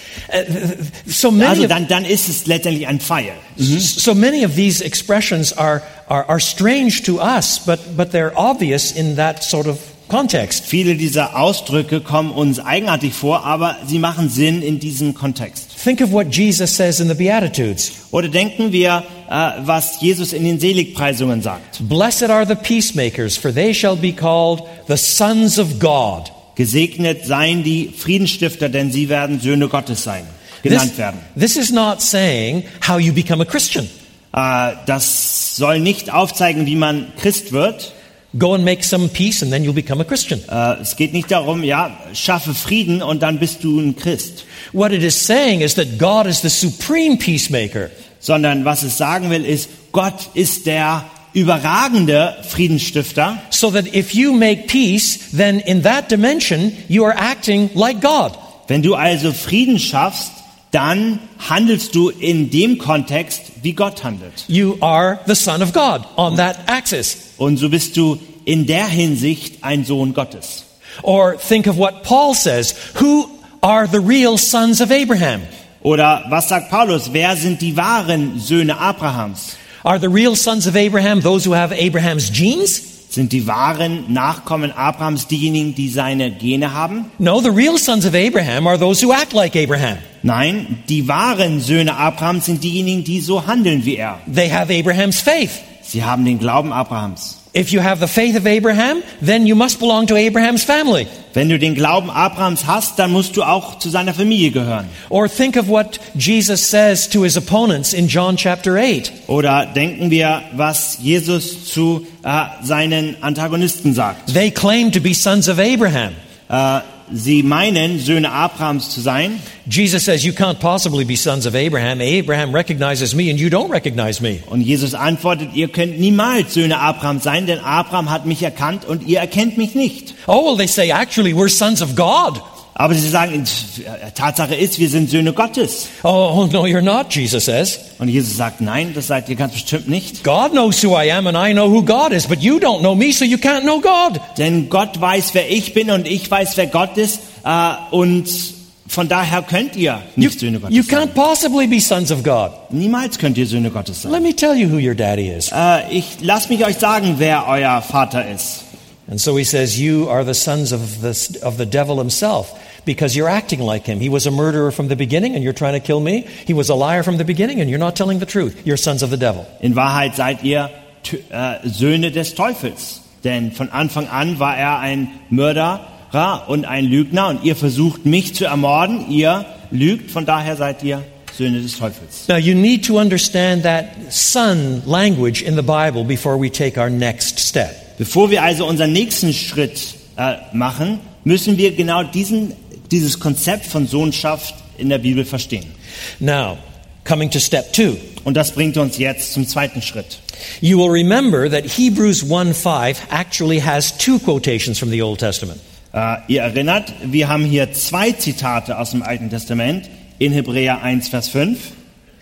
[SPEAKER 2] So many
[SPEAKER 1] also
[SPEAKER 2] of,
[SPEAKER 1] dann, dann ist es letztendlich ein Pfeil.
[SPEAKER 2] so many of these expressions are, are, are strange to us, but, but they're obvious in that sort of context.
[SPEAKER 1] Viele dieser Ausdrücke kommen uns eigenartig vor, aber sie machen Sinn in diesem Kontext.
[SPEAKER 2] Think of what Jesus says in the Beatitudes.
[SPEAKER 1] Oder denken wir, äh, was Jesus in den Seligpreisungen sagt.
[SPEAKER 2] Blessed are the peacemakers, for they shall be called the sons of God.
[SPEAKER 1] Gesegnet seien die Friedensstifter, denn sie werden Söhne Gottes sein, genannt
[SPEAKER 2] This,
[SPEAKER 1] werden.
[SPEAKER 2] this is not saying how you become a Christian.
[SPEAKER 1] Äh, das soll nicht aufzeigen, wie man Christ wird.
[SPEAKER 2] Go and make some peace and then you'll become a Christian.
[SPEAKER 1] Äh, es geht nicht darum, ja, schaffe Frieden und dann bist du ein Christ.
[SPEAKER 2] What it is saying is that God is the supreme peacemaker.
[SPEAKER 1] Sondern was es sagen will, ist, Gott ist der überragende Friedensstifter.
[SPEAKER 2] So that if you make peace, then in that dimension you are acting like God.
[SPEAKER 1] Wenn du also Frieden schaffst, dann handelst du in dem Kontext, wie Gott handelt.
[SPEAKER 2] You are the son of God on that axis.
[SPEAKER 1] Und so bist du in der Hinsicht ein Sohn Gottes.
[SPEAKER 2] Or think of what Paul says. Who are the real sons of Abraham?
[SPEAKER 1] Oder was sagt Paulus? Wer sind die wahren Söhne Abrahams?
[SPEAKER 2] Are the real sons of Abraham those who have Abraham's genes?
[SPEAKER 1] Sind die wahren Nachkommen Abrahams diejenigen, die seine Gene haben?
[SPEAKER 2] No, the real sons of Abraham are those who act like Abraham.
[SPEAKER 1] Nein, die wahren Söhne Abrahams sind diejenigen, die so handeln wie er.
[SPEAKER 2] They have Abraham's faith.
[SPEAKER 1] Sie haben den Glauben Abrahams.
[SPEAKER 2] If you have the faith of Abraham, then you must belong to Abraham's family.
[SPEAKER 1] Wenn du den Glauben Abrahams hast, dann musst du auch zu seiner Familie gehören.
[SPEAKER 2] Or think of what Jesus says to his opponents in John chapter eight.
[SPEAKER 1] Oder denken wir, was Jesus zu äh, seinen Antagonisten sagt.
[SPEAKER 2] They claim to be sons of Abraham.
[SPEAKER 1] Äh, sie meinen, Söhne Abrahams zu sein.
[SPEAKER 2] Jesus says, you can't possibly be sons of Abraham. Abraham recognizes me and you don't recognize me.
[SPEAKER 1] Und Jesus antwortet, ihr könnt niemals Söhne Abrahams sein, denn Abraham hat mich erkannt und ihr erkennt mich nicht.
[SPEAKER 2] Oh, well, they say, actually, we're sons of God.
[SPEAKER 1] Aber sie sagen, Tatsache ist, wir sind Söhne Gottes.
[SPEAKER 2] Oh, no, you're not, Jesus says.
[SPEAKER 1] Und Jesus sagt, nein, das seid ihr ganz bestimmt nicht.
[SPEAKER 2] God knows who I am and I know who God is, but you don't know me, so you can't know God.
[SPEAKER 1] Denn Gott weiß, wer ich bin und ich weiß, wer Gott ist. Äh, und von daher könnt ihr
[SPEAKER 2] You,
[SPEAKER 1] nicht Söhne Gottes
[SPEAKER 2] you
[SPEAKER 1] sein.
[SPEAKER 2] can't possibly be sons of God.
[SPEAKER 1] Niemals könnt ihr Söhne Gottes sein.
[SPEAKER 2] Let me tell you who your daddy is.
[SPEAKER 1] Äh, ich lasst mich euch sagen, wer euer Vater ist.
[SPEAKER 2] And so he says, you are the sons of the, of the devil himself, because you're acting like him. He was a murderer from the beginning and you're trying to kill me. He was a liar from the beginning and you're not telling the truth. You're sons of the devil.
[SPEAKER 1] In Wahrheit seid ihr äh, Söhne des Teufels. Denn von Anfang an war er ein Mörderer und ein Lügner und ihr versucht mich zu ermorden. Ihr lügt, von daher seid ihr Söhne des Teufels.
[SPEAKER 2] Now you need to understand that son language in the Bible before we take our next step.
[SPEAKER 1] Bevor wir also unseren nächsten Schritt äh, machen, müssen wir genau diesen, dieses Konzept von Sohnschaft in der Bibel verstehen.
[SPEAKER 2] Now, coming to step two.
[SPEAKER 1] Und das bringt uns jetzt zum zweiten Schritt.
[SPEAKER 2] You will remember that Hebrews one five actually has two quotations from the Old Testament.
[SPEAKER 1] Äh, ihr erinnert, wir haben hier zwei Zitate aus dem Alten Testament in Hebräer eins, Vers fünf.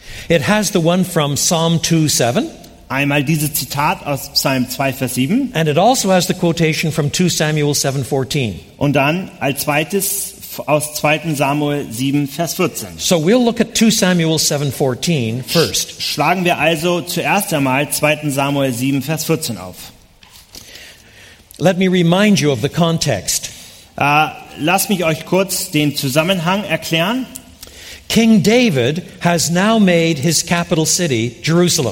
[SPEAKER 2] It has the one from Psalm two seven.
[SPEAKER 1] Einmal dieses Zitat aus Psalm zwei, Vers sieben.
[SPEAKER 2] And it also has the quotation from two Samuel seven fourteen.
[SPEAKER 1] Und dann als zweites aus zweiten Samuel sieben, Vers vierzehn.
[SPEAKER 2] So we'll look at two Samuel seven fourteen first.
[SPEAKER 1] Schlagen wir also zuerst einmal zweiten Samuel sieben, Vers vierzehn auf.
[SPEAKER 2] Let me remind you of the context.
[SPEAKER 1] Äh, lasst mich euch kurz den Zusammenhang erklären.
[SPEAKER 2] King David has now made his capital city, Jerusalem.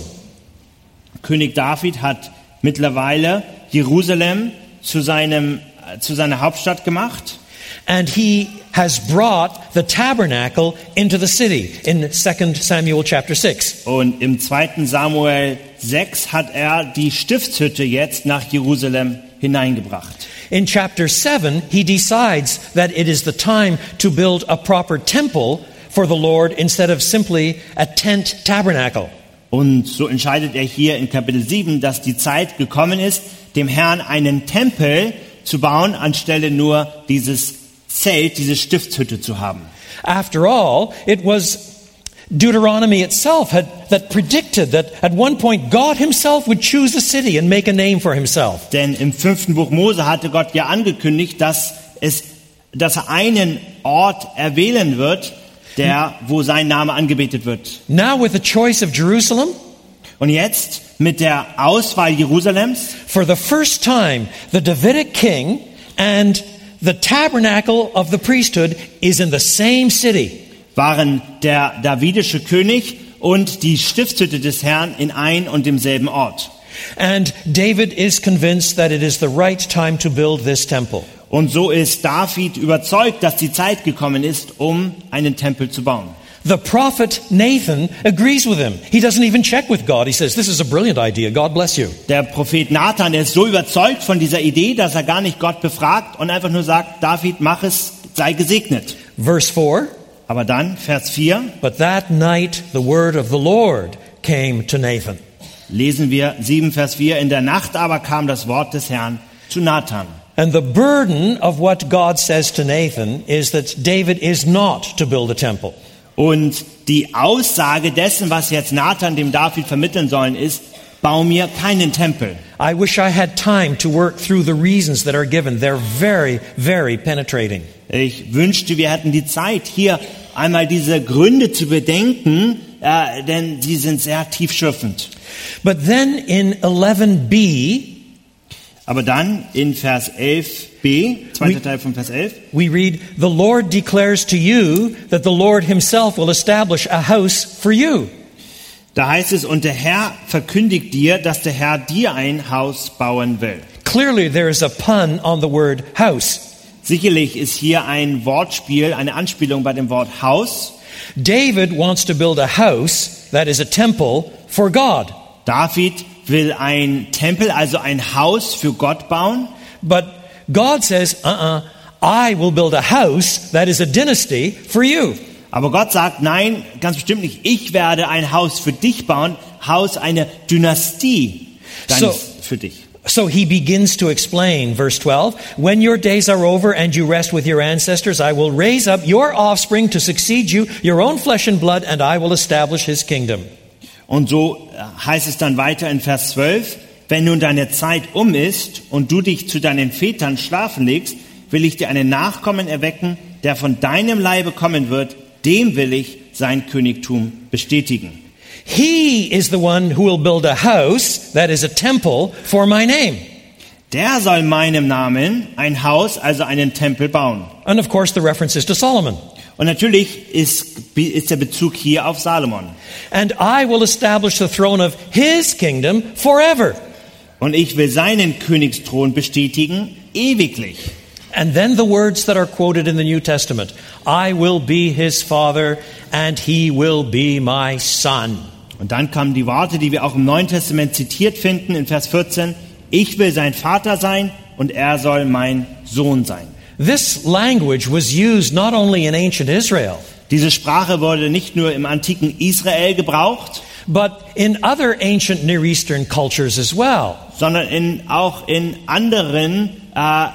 [SPEAKER 1] König David hat mittlerweile Jerusalem zu, seinem, äh, zu seiner Hauptstadt gemacht.
[SPEAKER 2] And he has brought the tabernacle into the city in Second Samuel chapter six.
[SPEAKER 1] Und im zweiten Samuel sechs hat er die Stiftshütte jetzt nach Jerusalem hineingebracht.
[SPEAKER 2] In chapter seven, he decides that it is the time to build a proper temple for the Lord instead of simply a tent tabernacle.
[SPEAKER 1] Und so entscheidet er hier in Kapitel sieben, dass die Zeit gekommen ist, dem Herrn einen Tempel zu bauen, anstelle nur dieses Zelt, diese Stiftshütte zu haben.
[SPEAKER 2] After all, it was Deuteronomy itself had, that predicted that at one point God himself would choose a city and make a name for himself.
[SPEAKER 1] Denn im fünften Buch Mose hatte Gott ja angekündigt, dass, es, dass er einen Ort erwählen wird, der, wo sein Name angebetet wird.
[SPEAKER 2] Now with the choice of Jerusalem,
[SPEAKER 1] und jetzt mit der Auswahl Jerusalems,
[SPEAKER 2] for the first time, the Davidic king and the tabernacle of the priesthood is in the same city.
[SPEAKER 1] waren der davidische König und die Stiftshütte des Herrn in ein und demselben Ort.
[SPEAKER 2] And David is convinced that it is the right time to build this temple.
[SPEAKER 1] Und so ist David überzeugt, dass die Zeit gekommen ist, um einen Tempel zu bauen.
[SPEAKER 2] The prophet Nathan agrees with him. He doesn't even check with God. He says, this is a brilliant idea. God bless you.
[SPEAKER 1] Der Prophet Nathan, der ist so überzeugt von dieser Idee, dass er gar nicht Gott befragt und einfach nur sagt, David, mach es, sei gesegnet.
[SPEAKER 2] Verse four.
[SPEAKER 1] Aber dann, Vers vier,
[SPEAKER 2] But that night the word of the Lord came to Nathan.
[SPEAKER 1] lesen wir sieben, Vers vier, in der Nacht aber kam das Wort des Herrn zu Nathan.
[SPEAKER 2] And the burden of what God says to Nathan is that David is not to build a temple.
[SPEAKER 1] Und die Aussage dessen, was jetzt Nathan dem David vermitteln sollen, ist, bau mir keinen Tempel.
[SPEAKER 2] I wish I had time to work through the reasons that are given. They're very, very penetrating.
[SPEAKER 1] Ich wünschte, wir hätten die Zeit, hier einmal diese Gründe zu bedenken, äh, denn sie sind sehr tiefschürfend.
[SPEAKER 2] But then in eleven b,
[SPEAKER 1] Aber dann in Vers elf b, zweiter Teil von Vers elf,
[SPEAKER 2] we read, The Lord declares to you that the Lord himself will establish a house for you.
[SPEAKER 1] da heißt es, und der Herr verkündigt dir, dass der Herr dir ein Haus bauen will.
[SPEAKER 2] Clearly there is a pun on the word house.
[SPEAKER 1] Sicherlich ist hier ein Wortspiel, eine Anspielung bei dem Wort Haus.
[SPEAKER 2] David wants to build a house, that is a temple, for God.
[SPEAKER 1] David will ein Tempel, also ein Haus für Gott bauen.
[SPEAKER 2] But God says, uh-uh, I will build a house, that is a dynasty, for you.
[SPEAKER 1] Aber Gott sagt, nein, ganz bestimmt nicht. Ich werde ein Haus für dich bauen, Haus, eine Dynastie deines,
[SPEAKER 2] So-
[SPEAKER 1] für dich.
[SPEAKER 2] So he begins to explain, verse twelve, When your days are over and you rest with your ancestors, I will raise up your offspring to succeed you, your own flesh and blood, and I will establish his kingdom.
[SPEAKER 1] Und so heißt es dann weiter in Vers zwölf, wenn nun deine Zeit um ist und du dich zu deinen Vätern schlafen legst, will ich dir einen Nachkommen erwecken, der von deinem Leibe kommen wird, dem will ich sein Königtum bestätigen.
[SPEAKER 2] He is the one who will build a house, that is a temple, for my name.
[SPEAKER 1] Der soll meinem Namen ein Haus, also einen Tempel bauen.
[SPEAKER 2] And of course the reference is to Solomon.
[SPEAKER 1] Und natürlich ist, ist der Bezug hier auf Salomon.
[SPEAKER 2] And I will establish the throne of his kingdom forever.
[SPEAKER 1] Und ich will seinen Königsthron bestätigen, ewiglich.
[SPEAKER 2] And then the words that are quoted in the New Testament. I will be his father and he will be my son.
[SPEAKER 1] Und dann kamen die Worte, die wir auch im Neuen Testament zitiert finden, in Vers vierzehn. Ich will sein Vater sein und er soll mein Sohn sein.
[SPEAKER 2] This language was used not only in ancient Israel,
[SPEAKER 1] Diese Sprache wurde nicht nur im antiken Israel gebraucht,
[SPEAKER 2] but in other ancient Near Eastern cultures as well.
[SPEAKER 1] sondern in, auch in anderen äh, äh,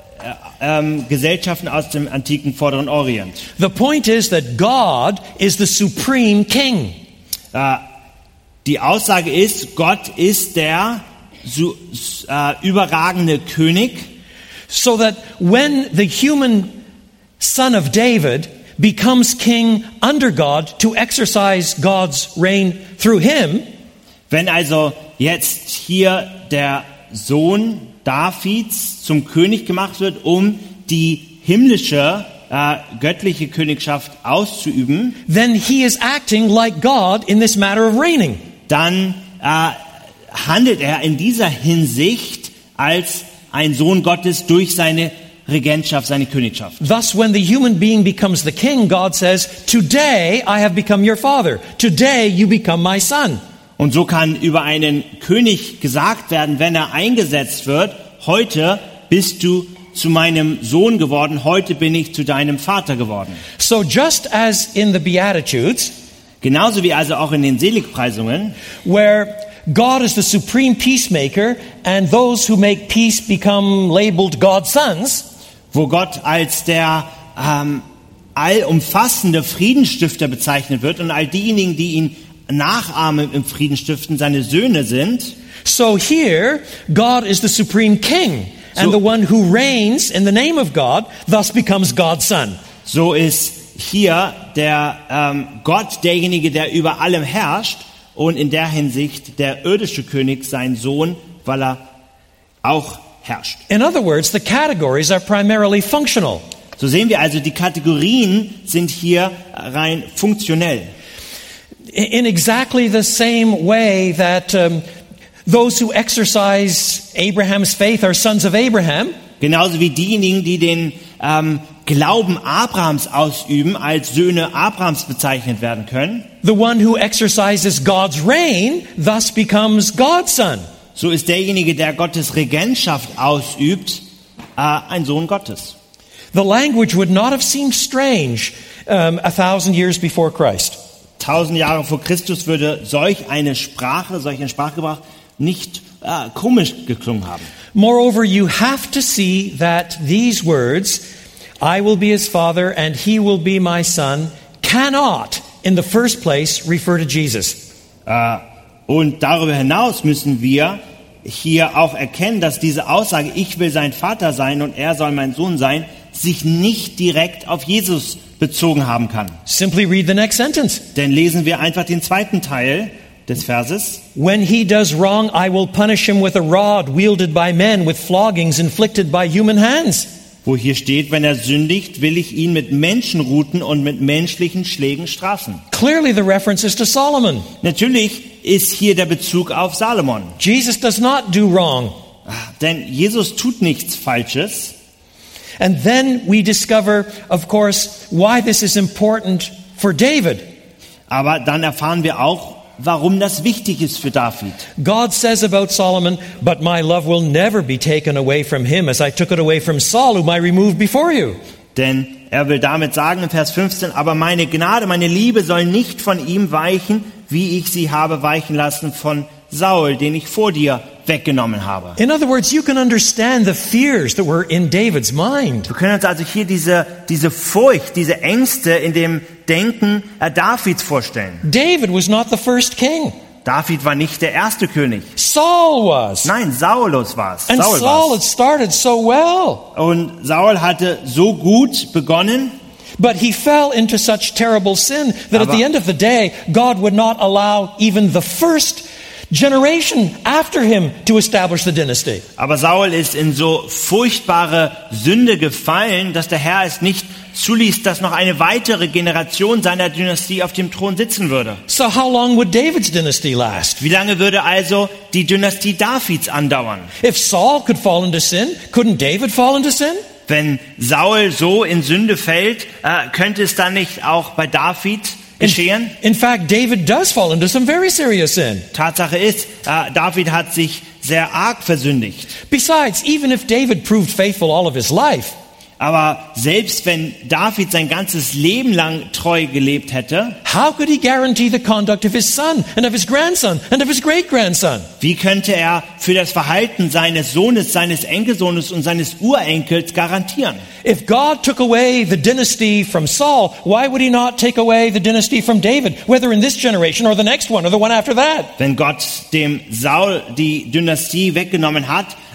[SPEAKER 1] ähm, Gesellschaften aus dem antiken Vorderen Orient.
[SPEAKER 2] The point is that God is the supreme king.
[SPEAKER 1] Äh, die Aussage ist, Gott ist der so, äh, überragende König,
[SPEAKER 2] So that when the human son of David, becomes king under God to exercise God's reign through him,
[SPEAKER 1] Wenn also jetzt hier der Sohn Davids zum König gemacht wird, um die himmlische, äh, göttliche Königschaft auszuüben,
[SPEAKER 2] then he is acting like God in this matter of reigning.
[SPEAKER 1] dann äh, handelt er in dieser Hinsicht als ein Sohn Gottes durch seine Regentschaft, seine Königschaft.
[SPEAKER 2] Thus, when the human being becomes the king, God says, "Today I have become your father. Today you become my son."
[SPEAKER 1] Und so kann über einen König gesagt werden, wenn er eingesetzt wird, heute bist du zu meinem Sohn geworden, heute bin ich zu deinem Vater geworden.
[SPEAKER 2] So just as in the Beatitudes,
[SPEAKER 1] Genauso wie also auch in den Seligpreisungen,
[SPEAKER 2] where God is the supreme peacemaker and those who make peace become labeled God's sons,
[SPEAKER 1] wo Gott als der ähm, allumfassende Friedensstifter bezeichnet wird und all diejenigen, die ihn nachahmen im Friedenstiften, seine Söhne sind.
[SPEAKER 2] so here God is the supreme king and
[SPEAKER 1] So-
[SPEAKER 2] the one who reigns in the name of God thus becomes God's son.
[SPEAKER 1] So ist hier der ähm, Gott derjenige, der über allem herrscht und in der Hinsicht der irdische König sein Sohn, weil er auch herrscht.
[SPEAKER 2] In other words, the categories are primarily functional.
[SPEAKER 1] So sehen wir also, die Kategorien sind hier rein funktionell.
[SPEAKER 2] In exactly the same way that um, those who exercise Abraham's faith are sons of Abraham,
[SPEAKER 1] Genauso wie diejenigen, die den ähm, Glauben Abrahams ausüben, als Söhne Abrahams bezeichnet werden können.
[SPEAKER 2] the one who exercises God's reign thus becomes God's son.
[SPEAKER 1] So ist derjenige, der Gottes Regentschaft ausübt, äh, ein Sohn Gottes.
[SPEAKER 2] The language would not have seemed strange um, a thousand years before Christ.
[SPEAKER 1] Tausend Jahre vor Christus würde solch eine Sprache, solch ein Sprachgebrauch nicht äh, komisch geklungen haben.
[SPEAKER 2] Moreover, you have to see that these words, I will be his father and he will be my son, cannot, in the first place, refer to Jesus.
[SPEAKER 1] Äh, und darüber hinaus müssen wir hier auch erkennen, dass diese Aussage, ich will sein Vater sein und er soll mein Sohn sein, sich nicht direkt auf Jesus bezogen haben kann.
[SPEAKER 2] Simply read the next sentence.
[SPEAKER 1] Denn lesen wir einfach den zweiten Teil des Verses.
[SPEAKER 2] When he does wrong, I will punish him with a rod wielded by men, with floggings inflicted by human hands.
[SPEAKER 1] Wo hier steht, wenn er sündigt, will ich ihn mit Menschenruten und mit menschlichen Schlägen strafen.
[SPEAKER 2] Clearly the reference is to Solomon.
[SPEAKER 1] Natürlich ist hier der Bezug auf Salomon.
[SPEAKER 2] Jesus does not do wrong.
[SPEAKER 1] Denn Jesus tut nichts Falsches.
[SPEAKER 2] And then we discover, of course, why this is important for David.
[SPEAKER 1] Aber dann erfahren wir auch, warum das wichtig ist für David.
[SPEAKER 2] God says about Solomon, but my love will never be taken away from him as I took it away from Saul, whom I removed before you.
[SPEAKER 1] Denn er will damit sagen in Vers fünfzehn, aber meine Gnade, meine Liebe soll nicht von ihm weichen, wie ich sie habe weichen lassen von Saul, den ich vor dir weggenommen habe.
[SPEAKER 2] In other words, you can understand the fears that were in David's mind.
[SPEAKER 1] Wir können uns also hier diese, diese Furcht, diese Ängste in dem Denken äh, Davids vorstellen.
[SPEAKER 2] David was not the first king.
[SPEAKER 1] David war nicht der erste König.
[SPEAKER 2] Saul was.
[SPEAKER 1] Nein, Saulus war es.
[SPEAKER 2] And
[SPEAKER 1] Saul
[SPEAKER 2] Saul had
[SPEAKER 1] war's.
[SPEAKER 2] started so well.
[SPEAKER 1] Und Saul hatte so gut begonnen,
[SPEAKER 2] But he fell into such terrible sin that at
[SPEAKER 1] Aber-
[SPEAKER 2] the end of the day, God would not allow even the first generation after him to establish the dynasty.
[SPEAKER 1] aber Saul ist in so furchtbare Sünde gefallen, dass der Herr es nicht zuließ, dass noch eine weitere Generation seiner Dynastie auf dem Thron sitzen würde.
[SPEAKER 2] So how long would David's dynasty last?
[SPEAKER 1] Wie lange würde also die Dynastie Davids andauern?
[SPEAKER 2] If Saul could fall into sin, couldn't David fall into sin?
[SPEAKER 1] Wenn Saul so in Sünde fällt, äh, könnte es dann nicht auch bei David geschehen?
[SPEAKER 2] In fact, David does fall into some very serious sin.
[SPEAKER 1] Tatsache ist, äh, David hat sich sehr arg versündigt.
[SPEAKER 2] Besides, even if David proved faithful all of his life,
[SPEAKER 1] Aber selbst wenn David sein ganzes Leben lang treu gelebt hätte,
[SPEAKER 2] how could he guarantee the conduct of his son and of his grandson and of his great-grandson?
[SPEAKER 1] wie könnte er für das Verhalten seines Sohnes, seines Enkelsohnes und seines Urenkels garantieren?
[SPEAKER 2] If God took away the dynasty from Saul, why would he not take away the dynasty from David, whether in this generation or the next one or the one after that?
[SPEAKER 1] Wenn Gott dem Saul die Dynastie weggenommen hat,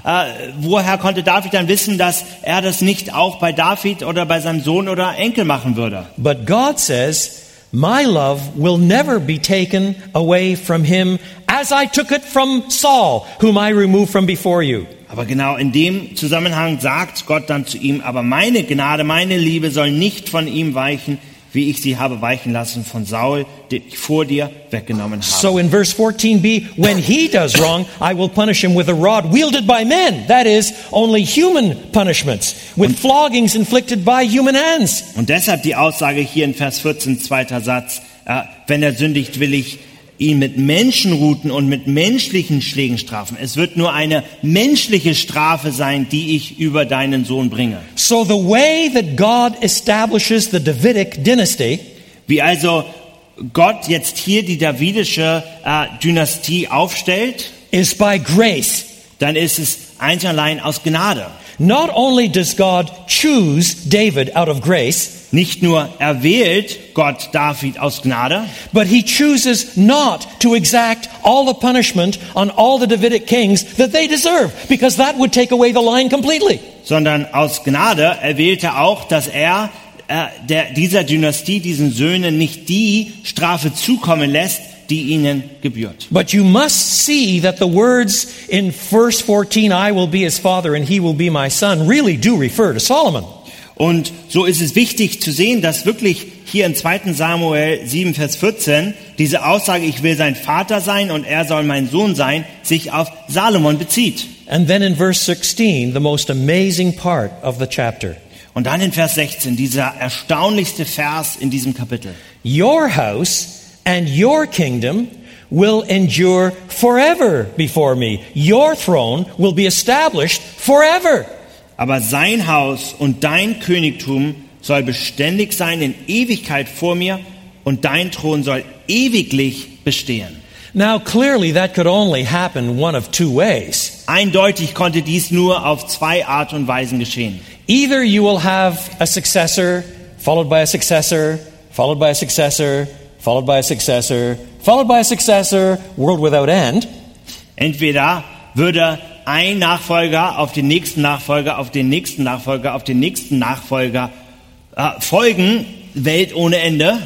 [SPEAKER 1] äh, woher konnte David dann wissen, dass er das nicht auch bei David oder bei seinem Sohn oder Enkel machen würde?
[SPEAKER 2] But God says, my love will never be taken away from him as I took it from Saul, whom I removed from before you.
[SPEAKER 1] Aber genau in dem Zusammenhang sagt Gott dann zu ihm, aber meine Gnade, meine Liebe soll nicht von ihm weichen, wie ich sie habe weichen lassen von Saul, den ich vor dir weggenommen habe.
[SPEAKER 2] So in verse fourteen b, when he does wrong, I will punish him with a rod wielded by men. That is, only human punishments, with floggings inflicted by human hands.
[SPEAKER 1] Und deshalb die Aussage hier in Vers vierzehn, zweiter Satz, äh, wenn er sündigt, will ich ihn mit Menschenruten und mit menschlichen Schlägen strafen. Es wird nur eine menschliche Strafe sein, die ich über deinen Sohn bringe.
[SPEAKER 2] So the way that God establishes the Davidic dynasty,
[SPEAKER 1] wie also Gott jetzt hier die davidische äh, Dynastie aufstellt,
[SPEAKER 2] is by grace.
[SPEAKER 1] Dann ist es einzig allein aus Gnade.
[SPEAKER 2] Not only does God choose David out of grace,
[SPEAKER 1] nicht nur erwählt Gott David aus Gnade,
[SPEAKER 2] but he chooses not to exact all the punishment on all the Davidic kings that they deserve, because that would take away the line completely.
[SPEAKER 1] Sondern aus Gnade erwählte auch, dass er äh, der, dieser Dynastie, diesen Söhnen nicht die Strafe zukommen lässt, die ihnen gebührt.
[SPEAKER 2] But you must see that the words in verse fourteen, I will be his father and he will be my son, really do refer to Solomon.
[SPEAKER 1] Und so ist es wichtig zu sehen, dass wirklich hier in zweiten Samuel sieben, Vers vierzehn diese Aussage, ich will sein Vater sein und er soll mein Sohn sein, sich auf Salomon bezieht.
[SPEAKER 2] And then in verse sixteen, the most amazing part of the chapter.
[SPEAKER 1] Und dann in Vers sechzehn, dieser erstaunlichste Vers in diesem Kapitel.
[SPEAKER 2] Your house and your kingdom will endure forever before me. Your throne will be established forever.
[SPEAKER 1] Aber sein Haus und dein Königtum soll beständig sein in Ewigkeit vor mir und dein Thron soll ewiglich bestehen.
[SPEAKER 2] Now clearly that could only happen one of two ways.
[SPEAKER 1] Eindeutig konnte dies nur auf zwei Art und Weisen geschehen.
[SPEAKER 2] Either you will have a successor, followed by a successor, followed by a successor, followed by a successor, followed by a successor, world without end.
[SPEAKER 1] Entweder würde ein Nachfolger auf den nächsten Nachfolger, auf den nächsten Nachfolger, auf den nächsten Nachfolger äh, folgen, Welt ohne Ende.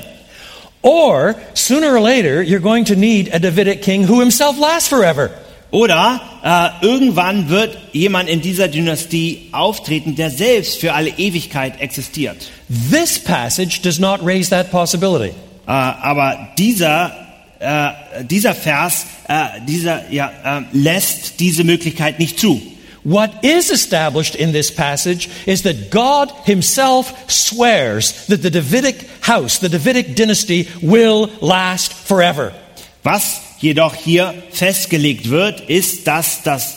[SPEAKER 2] Or, sooner or later, you're going to need a Davidic king who himself lasts forever.
[SPEAKER 1] Oder äh, irgendwann wird jemand in dieser Dynastie auftreten, der selbst für alle Ewigkeit existiert.
[SPEAKER 2] This passage does not raise that possibility.
[SPEAKER 1] Äh, aber dieser äh, dieser Vers, äh, dieser ja äh, lässt diese Möglichkeit nicht zu.
[SPEAKER 2] What is established in this passage is that God himself swears that the Davidic house, the Davidic dynasty will last forever.
[SPEAKER 1] Was jedoch hier festgelegt wird, ist, dass das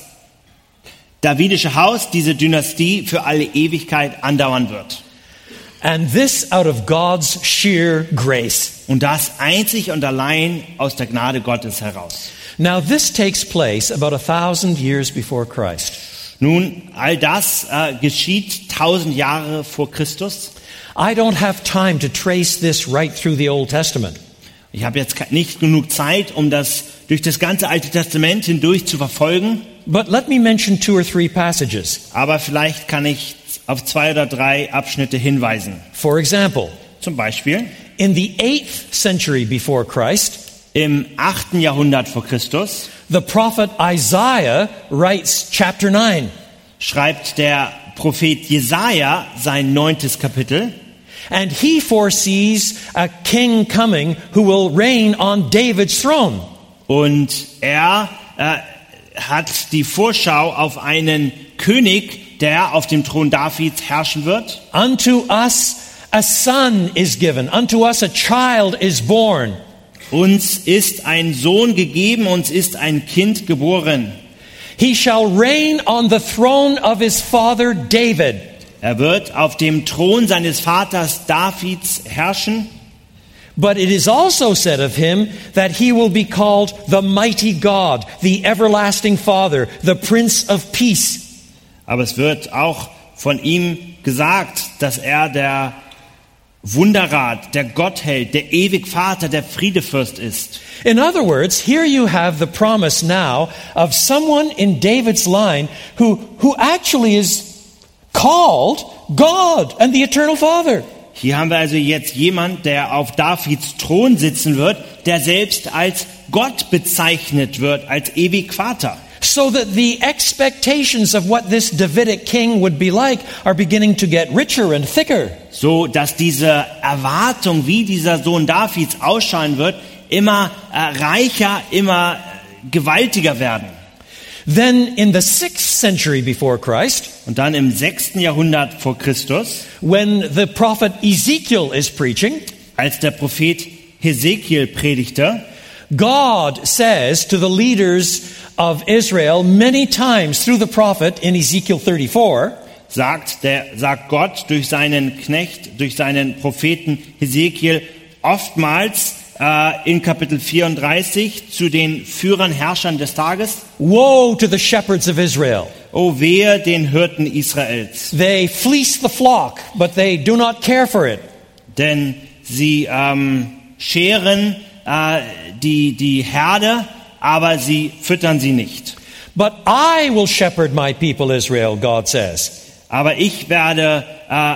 [SPEAKER 1] davidische Haus, diese Dynastie für alle Ewigkeit andauern wird.
[SPEAKER 2] And this out of God's sheer grace.
[SPEAKER 1] Und das einzig und allein aus der Gnade Gottes heraus.
[SPEAKER 2] Now this takes place about a thousand years before Christ.
[SPEAKER 1] Nun, all das äh, geschieht tausend Jahre vor Christus.
[SPEAKER 2] I don't have time to trace this right through the Old Testament.
[SPEAKER 1] Ich habe jetzt nicht genug Zeit, um das durch das ganze Alte Testament hindurch zu verfolgen.
[SPEAKER 2] But let me mention two or three passages.
[SPEAKER 1] Aber vielleicht kann ich auf zwei oder drei Abschnitte hinweisen.
[SPEAKER 2] For example,
[SPEAKER 1] zum Beispiel
[SPEAKER 2] in the eighth century before Christ,
[SPEAKER 1] im achten Jahrhundert vor Christus,
[SPEAKER 2] the prophet Isaiah writes chapter nine.
[SPEAKER 1] Schreibt der Prophet Jesaja sein neuntes Kapitel.
[SPEAKER 2] And he foresees a king coming who will reign on David's throne.
[SPEAKER 1] Und er äh, hat die Vorschau auf einen König, der auf dem Thron Davids herrschen wird.
[SPEAKER 2] Unto us a son is given, unto us a child is born.
[SPEAKER 1] Uns ist ein Sohn gegeben, uns ist ein Kind geboren.
[SPEAKER 2] He shall reign on the throne of his father David.
[SPEAKER 1] Er wird auf dem Thron seines Vaters Davids herrschen.
[SPEAKER 2] But it is also said of him that he will be called the mighty God, the everlasting Father, the Prince of Peace.
[SPEAKER 1] Aber es wird auch von ihm gesagt, dass er der Wunderrat, der Gottheld, der ewig Vater, der Friedefürst ist.
[SPEAKER 2] In other words, here you have the promise now of someone in David's line who, who actually is called God and the Eternal Father.
[SPEAKER 1] Hier haben wir also jetzt jemand, der auf Davids Thron sitzen wird, der selbst als Gott bezeichnet wird, als ewig Vater.
[SPEAKER 2] So that the expectations of what this Davidic king would be like are beginning to get richer and thicker.
[SPEAKER 1] So, dass diese Erwartung, wie dieser Sohn Davids ausschauen wird, immer äh, reicher, immer äh, gewaltiger werden.
[SPEAKER 2] Then in the sixth century before Christ,
[SPEAKER 1] Und dann im sechsten Jahrhundert vor Christus,
[SPEAKER 2] when the prophet Ezekiel is preaching,
[SPEAKER 1] als der Prophet Hesekiel predigte,
[SPEAKER 2] God says to the leaders of Israel many times through the prophet in Ezekiel thirty-four,
[SPEAKER 1] sagt, der, sagt Gott durch seinen Knecht, durch seinen Propheten Hesekiel oftmals äh, in Kapitel vierunddreißig zu den Führern, Herrschern des Tages:
[SPEAKER 2] woe to the shepherds of Israel.
[SPEAKER 1] O wehe den Hirten Israels,
[SPEAKER 2] They fleece the flock, but they do not care for it.
[SPEAKER 1] denn sie ähm, scheren äh, die, die Herde, aber sie füttern sie nicht.
[SPEAKER 2] But I will shepherd my people Israel, God says.
[SPEAKER 1] Aber ich werde äh,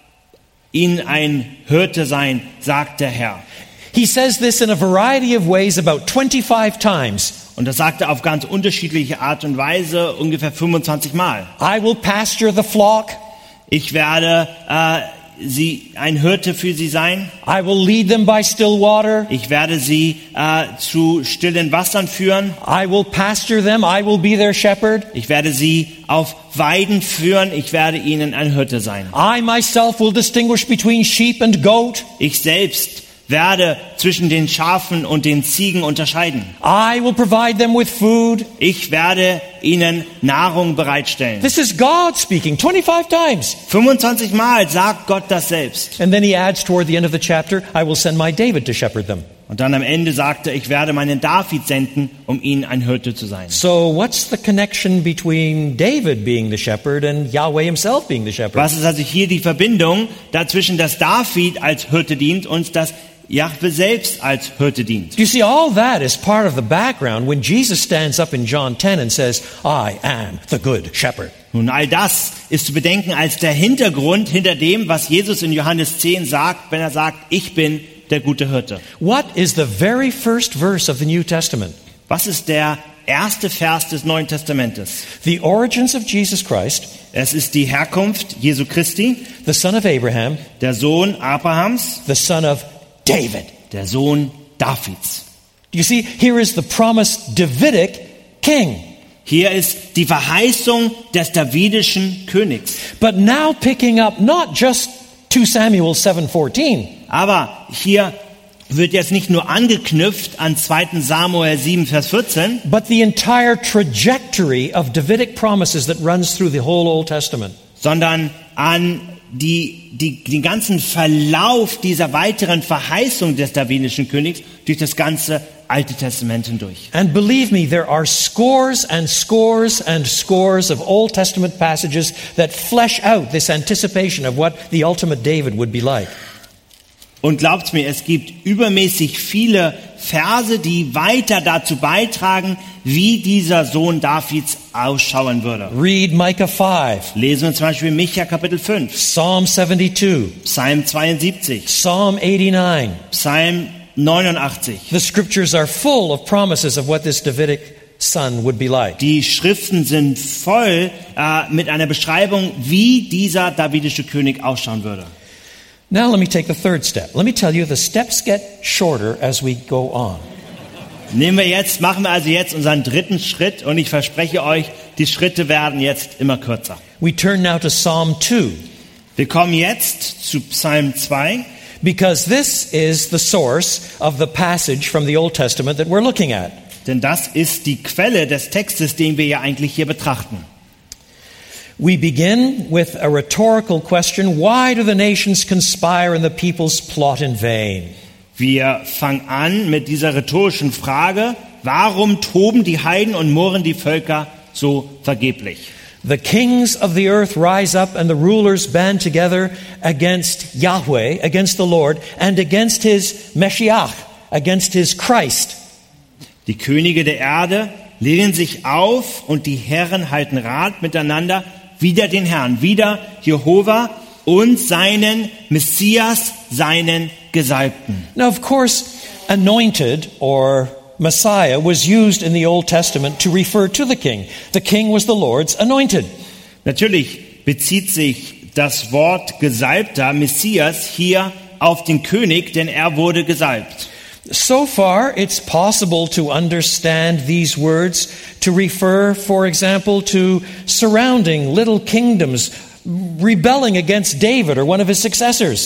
[SPEAKER 1] ihnen ein Hirte sein, sagt der Herr.
[SPEAKER 2] He says this in a variety of ways about twenty-five times.
[SPEAKER 1] Und das sagt er auf ganz unterschiedliche Art und Weise, ungefähr fünfundzwanzig Mal.
[SPEAKER 2] I will pasture the flock.
[SPEAKER 1] Ich werde äh, sie ein Hirte für sie sein.
[SPEAKER 2] I will lead them by still water.
[SPEAKER 1] Ich werde sie äh, zu stillen Wassern führen.
[SPEAKER 2] I will pasture them. I will be their shepherd.
[SPEAKER 1] Ich werde sie auf Weiden führen. Ich werde ihnen ein Hirte sein.
[SPEAKER 2] I myself will distinguish between sheep and goat.
[SPEAKER 1] Ich selbst werde zwischen den Schafen und den Ziegen unterscheiden.
[SPEAKER 2] I will provide them with food.
[SPEAKER 1] Ich werde ihnen Nahrung bereitstellen.
[SPEAKER 2] This is God speaking twenty-five times.
[SPEAKER 1] fünfundzwanzig Mal sagt Gott das selbst.
[SPEAKER 2] And then he adds toward the end of the chapter, I will send my David to shepherd them.
[SPEAKER 1] Und dann am Ende sagte er, ich werde meinen David senden, um ihnen ein Hirte zu sein.
[SPEAKER 2] So what's the connection between David being the shepherd and Yahweh himself being the shepherd?
[SPEAKER 1] Was ist also hier die Verbindung dazwischen, dass David als Hirte dient und dass Jahwe selbst als Hirte dient?
[SPEAKER 2] You see, all that is part of the background when Jesus stands up in John ten and says, I am the good shepherd.
[SPEAKER 1] Nun, all das ist zu bedenken als der Hintergrund hinter dem, was Jesus in Johannes zehn sagt, wenn er sagt, ich bin der gute Hirte.
[SPEAKER 2] What is the very first verse of the New Testament?
[SPEAKER 1] Was ist der erste Vers des Neuen Testamentes?
[SPEAKER 2] The origins of Jesus Christ,
[SPEAKER 1] Es ist die Herkunft Jesu Christi,
[SPEAKER 2] the son of Abraham,
[SPEAKER 1] der Sohn Abrahams,
[SPEAKER 2] the son of David.
[SPEAKER 1] der Sohn Davids.
[SPEAKER 2] You see, here is the promised Davidic king.
[SPEAKER 1] Hier ist die Verheißung des davidischen Königs.
[SPEAKER 2] But now picking up not just two Samuel seven fourteen,
[SPEAKER 1] Aber hier wird jetzt nicht nur angeknüpft an zweiten Samuel sieben, Vers vierzehn,
[SPEAKER 2] but the entire trajectory of Davidic promises that runs through the whole Old Testament.
[SPEAKER 1] sondern an die, die, den ganzen Verlauf dieser weiteren Verheißung des davidischen Königs durch das ganze Alte Testament hindurch.
[SPEAKER 2] And believe me, there are scores and scores and scores of Old Testament passages that flesh out this anticipation of what the ultimate David would be like.
[SPEAKER 1] Und glaubt mir, es gibt übermäßig viele Verse, die weiter dazu beitragen, wie dieser Sohn Davids ausschauen würde.
[SPEAKER 2] Read Micah five,
[SPEAKER 1] Lesen wir zum Beispiel Micha Kapitel fünf,
[SPEAKER 2] Psalm seventy-two,
[SPEAKER 1] Psalm zweiundsiebzig,
[SPEAKER 2] Psalm eighty-nine.
[SPEAKER 1] Psalm neunundachtzig.
[SPEAKER 2] The scriptures are full of promises of what this Davidic son would be like.
[SPEAKER 1] Die Schriften sind voll äh, mit einer Beschreibung, wie dieser davidische König ausschauen würde.
[SPEAKER 2] Now let me take the third step. Let me tell you, the steps get shorter as we go on.
[SPEAKER 1] Nehmen wir jetzt, machen wir also jetzt unseren dritten Schritt und ich verspreche euch, die Schritte werden jetzt immer kürzer.
[SPEAKER 2] We turn now to Psalm two,
[SPEAKER 1] Wir kommen jetzt zu Psalm zwei,
[SPEAKER 2] because this is the source of the passage from the Old Testament that we're looking at.
[SPEAKER 1] denn das ist die Quelle des Textes, den wir ja eigentlich hier betrachten.
[SPEAKER 2] We begin with a rhetorical question: why do the nations conspire and the peoples plot in vain?
[SPEAKER 1] Wir fangen an mit dieser rhetorischen Frage, warum toben die Heiden und murren die Völker so vergeblich?
[SPEAKER 2] The kings of the earth rise up and the rulers band together against Yahweh, against the Lord, and against his Meshiach, against his Christ.
[SPEAKER 1] Die Könige der Erde lehnen sich auf und die Herren halten Rat miteinander wider den Herrn, wider Jehova und seinen Messias, seinen Gesalbten.
[SPEAKER 2] Now, of course, anointed or Messiah was used in the Old Testament to refer to the king. The king was the Lord's anointed.
[SPEAKER 1] Natürlich bezieht sich das Wort Gesalbter, Messias, hier auf den König, denn er wurde gesalbt.
[SPEAKER 2] So far, it's possible to understand these words to refer, for example, to surrounding little kingdoms rebelling against David or one of his successors.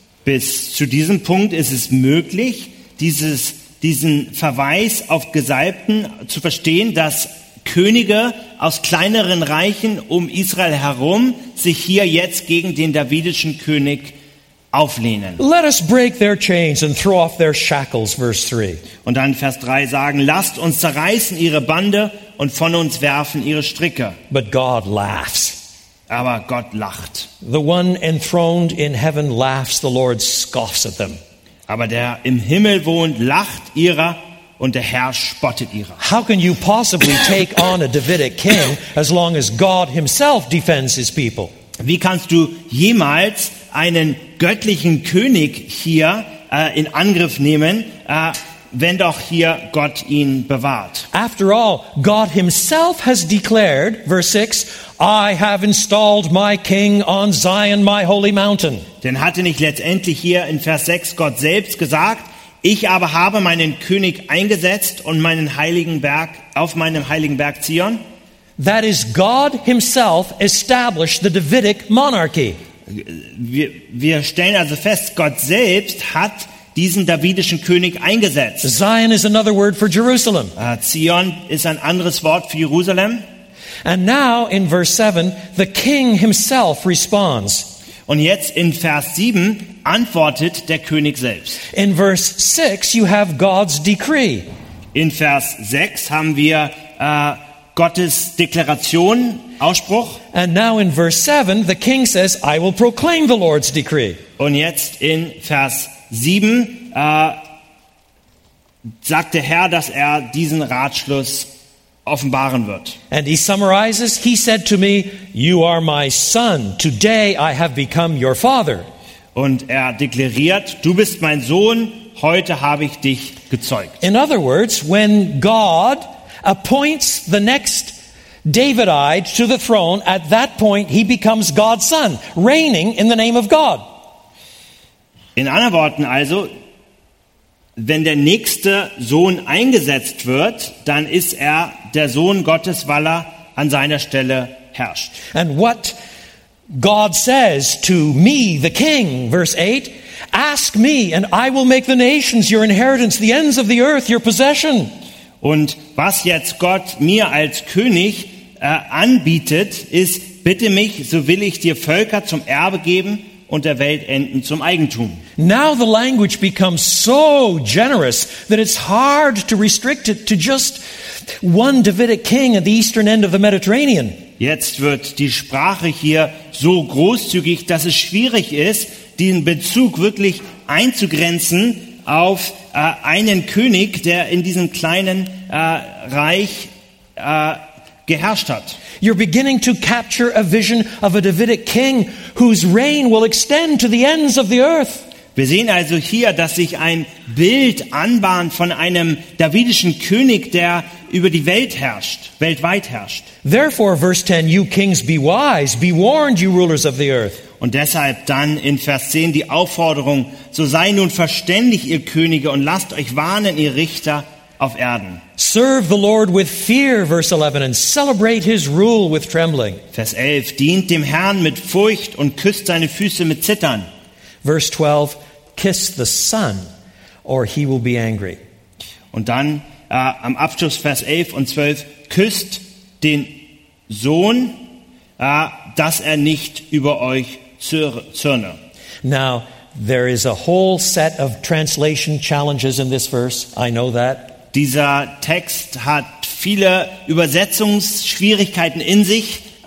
[SPEAKER 1] Bis zu diesem Punkt ist es möglich, dieses, diesen Verweis auf Gesalbten zu verstehen, dass Könige aus kleineren Reichen um Israel herum sich hier jetzt gegen den davidischen König auflehnen.
[SPEAKER 2] Let us break their chains and throw off their shackles, verse three.
[SPEAKER 1] Und dann Vers drei sagen, lasst uns zerreißen ihre Bande und von uns werfen ihre Stricke.
[SPEAKER 2] But God laughs.
[SPEAKER 1] Aber Gott lacht.
[SPEAKER 2] The one enthroned in heaven laughs, the Lord scoffs at them.
[SPEAKER 1] Aber der im Himmel wohnt, lacht ihrer und der Herr spottet ihrer.
[SPEAKER 2] How can you possibly take on a Davidic king as long as God himself defends his people?
[SPEAKER 1] Wie kannst du jemals einen göttlichen König hier äh, in Angriff nehmen, äh, wenn doch hier Gott ihn bewahrt?
[SPEAKER 2] After all, God himself has declared, verse six, I have installed my king on Zion, my holy mountain.
[SPEAKER 1] Denn hatte nicht letztendlich hier in Vers sechs Gott selbst gesagt, ich aber habe meinen König eingesetzt und meinen heiligen Berg auf meinem heiligen Berg Zion?
[SPEAKER 2] That is, God himself established the Davidic monarchy.
[SPEAKER 1] Wir, wir stellen also fest, Gott selbst hat diesen davidischen König eingesetzt.
[SPEAKER 2] Zion is another word for Jerusalem.
[SPEAKER 1] Äh, Zion ist ein anderes Wort für Jerusalem.
[SPEAKER 2] And now in verse seven, the king himself responds.
[SPEAKER 1] Und jetzt in Vers sieben antwortet der König selbst.
[SPEAKER 2] In verse six, you have God's decree.
[SPEAKER 1] In Vers sechs haben wir äh, Gottes Deklaration, Ausspruch.
[SPEAKER 2] And now in verse seven, the king says, I will proclaim the Lord's decree.
[SPEAKER 1] Und jetzt in Vers sieben äh, sagt der Herr, dass er diesen Ratschluss offenbaren wird.
[SPEAKER 2] And he summarizes, he said to me, you are my son. Today I have become your father.
[SPEAKER 1] Und er deklariert, du bist mein Sohn, heute habe ich dich gezeugt.
[SPEAKER 2] In other words, when God appoints the next Davidite to the throne, at that point he becomes God's son, reigning in the name of God.
[SPEAKER 1] In anderen Worten also, wenn der nächste Sohn eingesetzt wird, dann ist er der Sohn Gottes, weil er an seiner Stelle herrscht.
[SPEAKER 2] And what God says to me, the king, verse eight, ask me and I will make the nations your inheritance, the ends of the earth your possession.
[SPEAKER 1] Und was jetzt Gott mir als König äh, anbietet, ist, bitte mich, so will ich dir Völker zum Erbe geben und der Weltenden zum Eigentum.
[SPEAKER 2] Now the language becomes so generous that it's hard to restrict it to just one Davidic king at the eastern end of the Mediterranean.
[SPEAKER 1] Jetzt wird die Sprache hier so großzügig, dass es schwierig ist, diesen Bezug wirklich einzugrenzen auf äh, einen König, der in diesem kleinen äh, Reich äh, geherrscht hat.
[SPEAKER 2] You're beginning to capture a vision of a Davidic king whose reign will extend to the ends of the earth.
[SPEAKER 1] Wir sehen also hier, dass sich ein Bild anbahnt von einem davidischen König, der über die Welt herrscht, weltweit herrscht.
[SPEAKER 2] Therefore, verse ten, you kings be wise, be warned, you rulers of the earth.
[SPEAKER 1] Und deshalb dann in Vers zehn die Aufforderung, so sei nun verständig, ihr Könige, und lasst euch warnen, ihr Richter auf Erden.
[SPEAKER 2] Serve the Lord with fear, verse eleven, and celebrate his rule with trembling.
[SPEAKER 1] Vers elf, dient dem Herrn mit Furcht und küsst seine Füße mit Zittern.
[SPEAKER 2] Verse twelve, kiss the Son, or he will be angry.
[SPEAKER 1] Und dann äh, am Abschluss Vers elf und zwölf, küsst den Sohn, äh, dass er nicht über euch zürne.
[SPEAKER 2] Now, there is a whole set of translation challenges in this verse. I know that.
[SPEAKER 1] Dieser Text hat viele Übersetzungsschwierigkeiten in sich.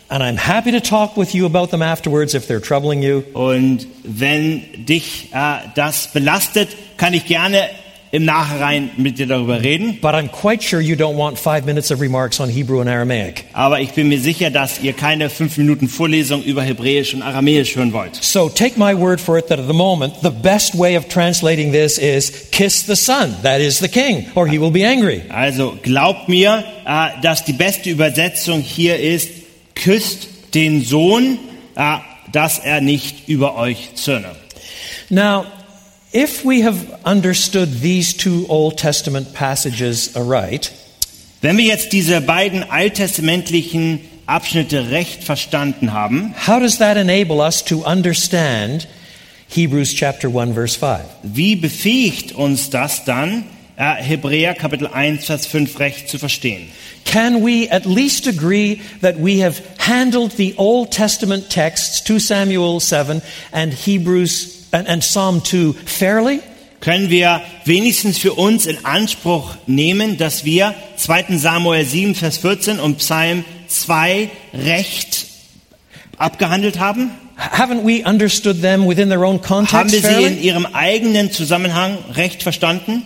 [SPEAKER 2] And I'm happy to talk with you about them afterwards if they're troubling you.
[SPEAKER 1] Und wenn dich äh, das belastet, kann ich gerne im Nachhinein mit dir darüber reden.
[SPEAKER 2] But I'm quite sure you don't want five minutes of remarks on Hebrew and Aramaic.
[SPEAKER 1] Aber ich bin mir sicher, dass ihr keine fünf Minuten Vorlesung über Hebräisch und Aramäisch hören wollt.
[SPEAKER 2] So take my word for it that at the moment, the best way of translating this is kiss the son, that is the king, or he will be angry.
[SPEAKER 1] Also glaubt mir, äh, dass die beste Übersetzung hier ist, küsst den Sohn, äh, dass er nicht über euch zürne.
[SPEAKER 2] Now, if we have understood these two Old Testament passages aright,
[SPEAKER 1] wenn wir jetzt diese beiden alttestamentlichen Abschnitte recht verstanden haben,
[SPEAKER 2] how does that enable us to understand Hebrews chapter one verse five?
[SPEAKER 1] Wie befähigt uns das dann, äh, Hebräer Kapitel eins Vers fünf recht zu verstehen?
[SPEAKER 2] Can we at least agree that we have handled the Old Testament texts, Second Samuel seven and Hebrews and, and Psalm two, fairly?
[SPEAKER 1] Können wir wenigstens für uns in Anspruch nehmen, dass wir Zweiten Samuel sieben Vers vierzehn und Psalm zwei recht abgehandelt haben?
[SPEAKER 2] Haven't we understood them within their own context
[SPEAKER 1] Haben wir sie
[SPEAKER 2] fairly?
[SPEAKER 1] in ihrem eigenen Zusammenhang recht verstanden?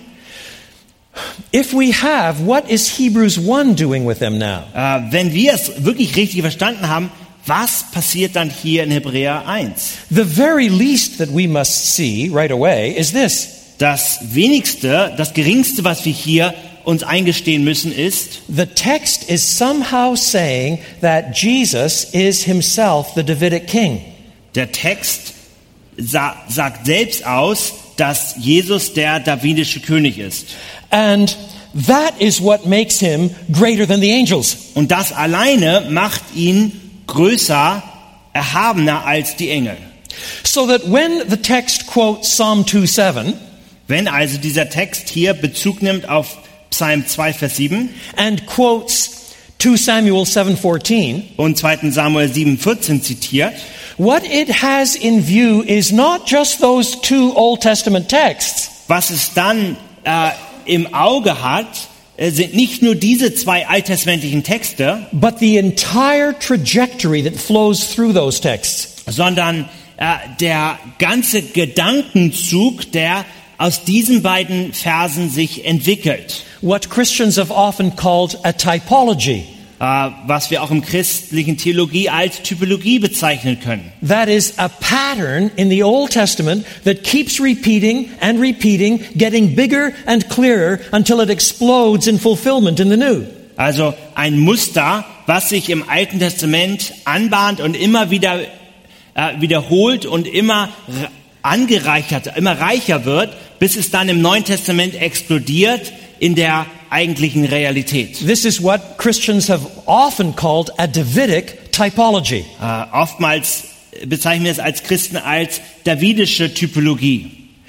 [SPEAKER 2] If we have, what is Hebrews one doing with them now?
[SPEAKER 1] Äh, wenn wir es wirklich richtig verstanden haben, was passiert dann hier in Hebräer eins?
[SPEAKER 2] The very least that we must see right away is this.
[SPEAKER 1] Das wenigste, das geringste, was wir hier uns eingestehen müssen, ist,
[SPEAKER 2] The text is somehow saying that Jesus is himself the Davidic king.
[SPEAKER 1] der Text sa- sagt selbst aus, dass Jesus der davidische König ist.
[SPEAKER 2] And that is what makes him greater than the angels.
[SPEAKER 1] Und das alleine macht ihn größer, erhabener als die Engel.
[SPEAKER 2] So that when the text quotes Psalm two seven
[SPEAKER 1] Wenn also dieser Text hier Bezug nimmt auf Psalm zwei Vers sieben
[SPEAKER 2] and quotes Second Samuel seven fourteen,
[SPEAKER 1] und Zweiten Samuel sieben vierzehn zitiert,
[SPEAKER 2] what it has in view is not just those two Old Testament texts,
[SPEAKER 1] was es dann äh, im Auge hat, äh, sind nicht nur diese zwei alttestamentlichen Texte,
[SPEAKER 2] but the entire trajectory that flows through those texts.
[SPEAKER 1] sondern äh, der ganze Gedankenzug, der aus diesen beiden Versen sich entwickelt.
[SPEAKER 2] What Christians have often called a typology.
[SPEAKER 1] Äh, was wir auch im christlichen Theologie als Typologie bezeichnen können.
[SPEAKER 2] That is a pattern in the Old Testament that keeps repeating and repeating, getting bigger and clearer until it explodes in fulfillment in the New.
[SPEAKER 1] Also ein Muster, was sich im Alten Testament anbahnt und immer wieder äh, wiederholt und immer r- angereichert, immer reicher wird, bis es dann im Neuen Testament explodiert in der eigentlichen Realität.
[SPEAKER 2] This is what Christians have often called a Davidic typology.
[SPEAKER 1] Äh, oftmals bezeichnen wir es als Christen als davidische Typologie.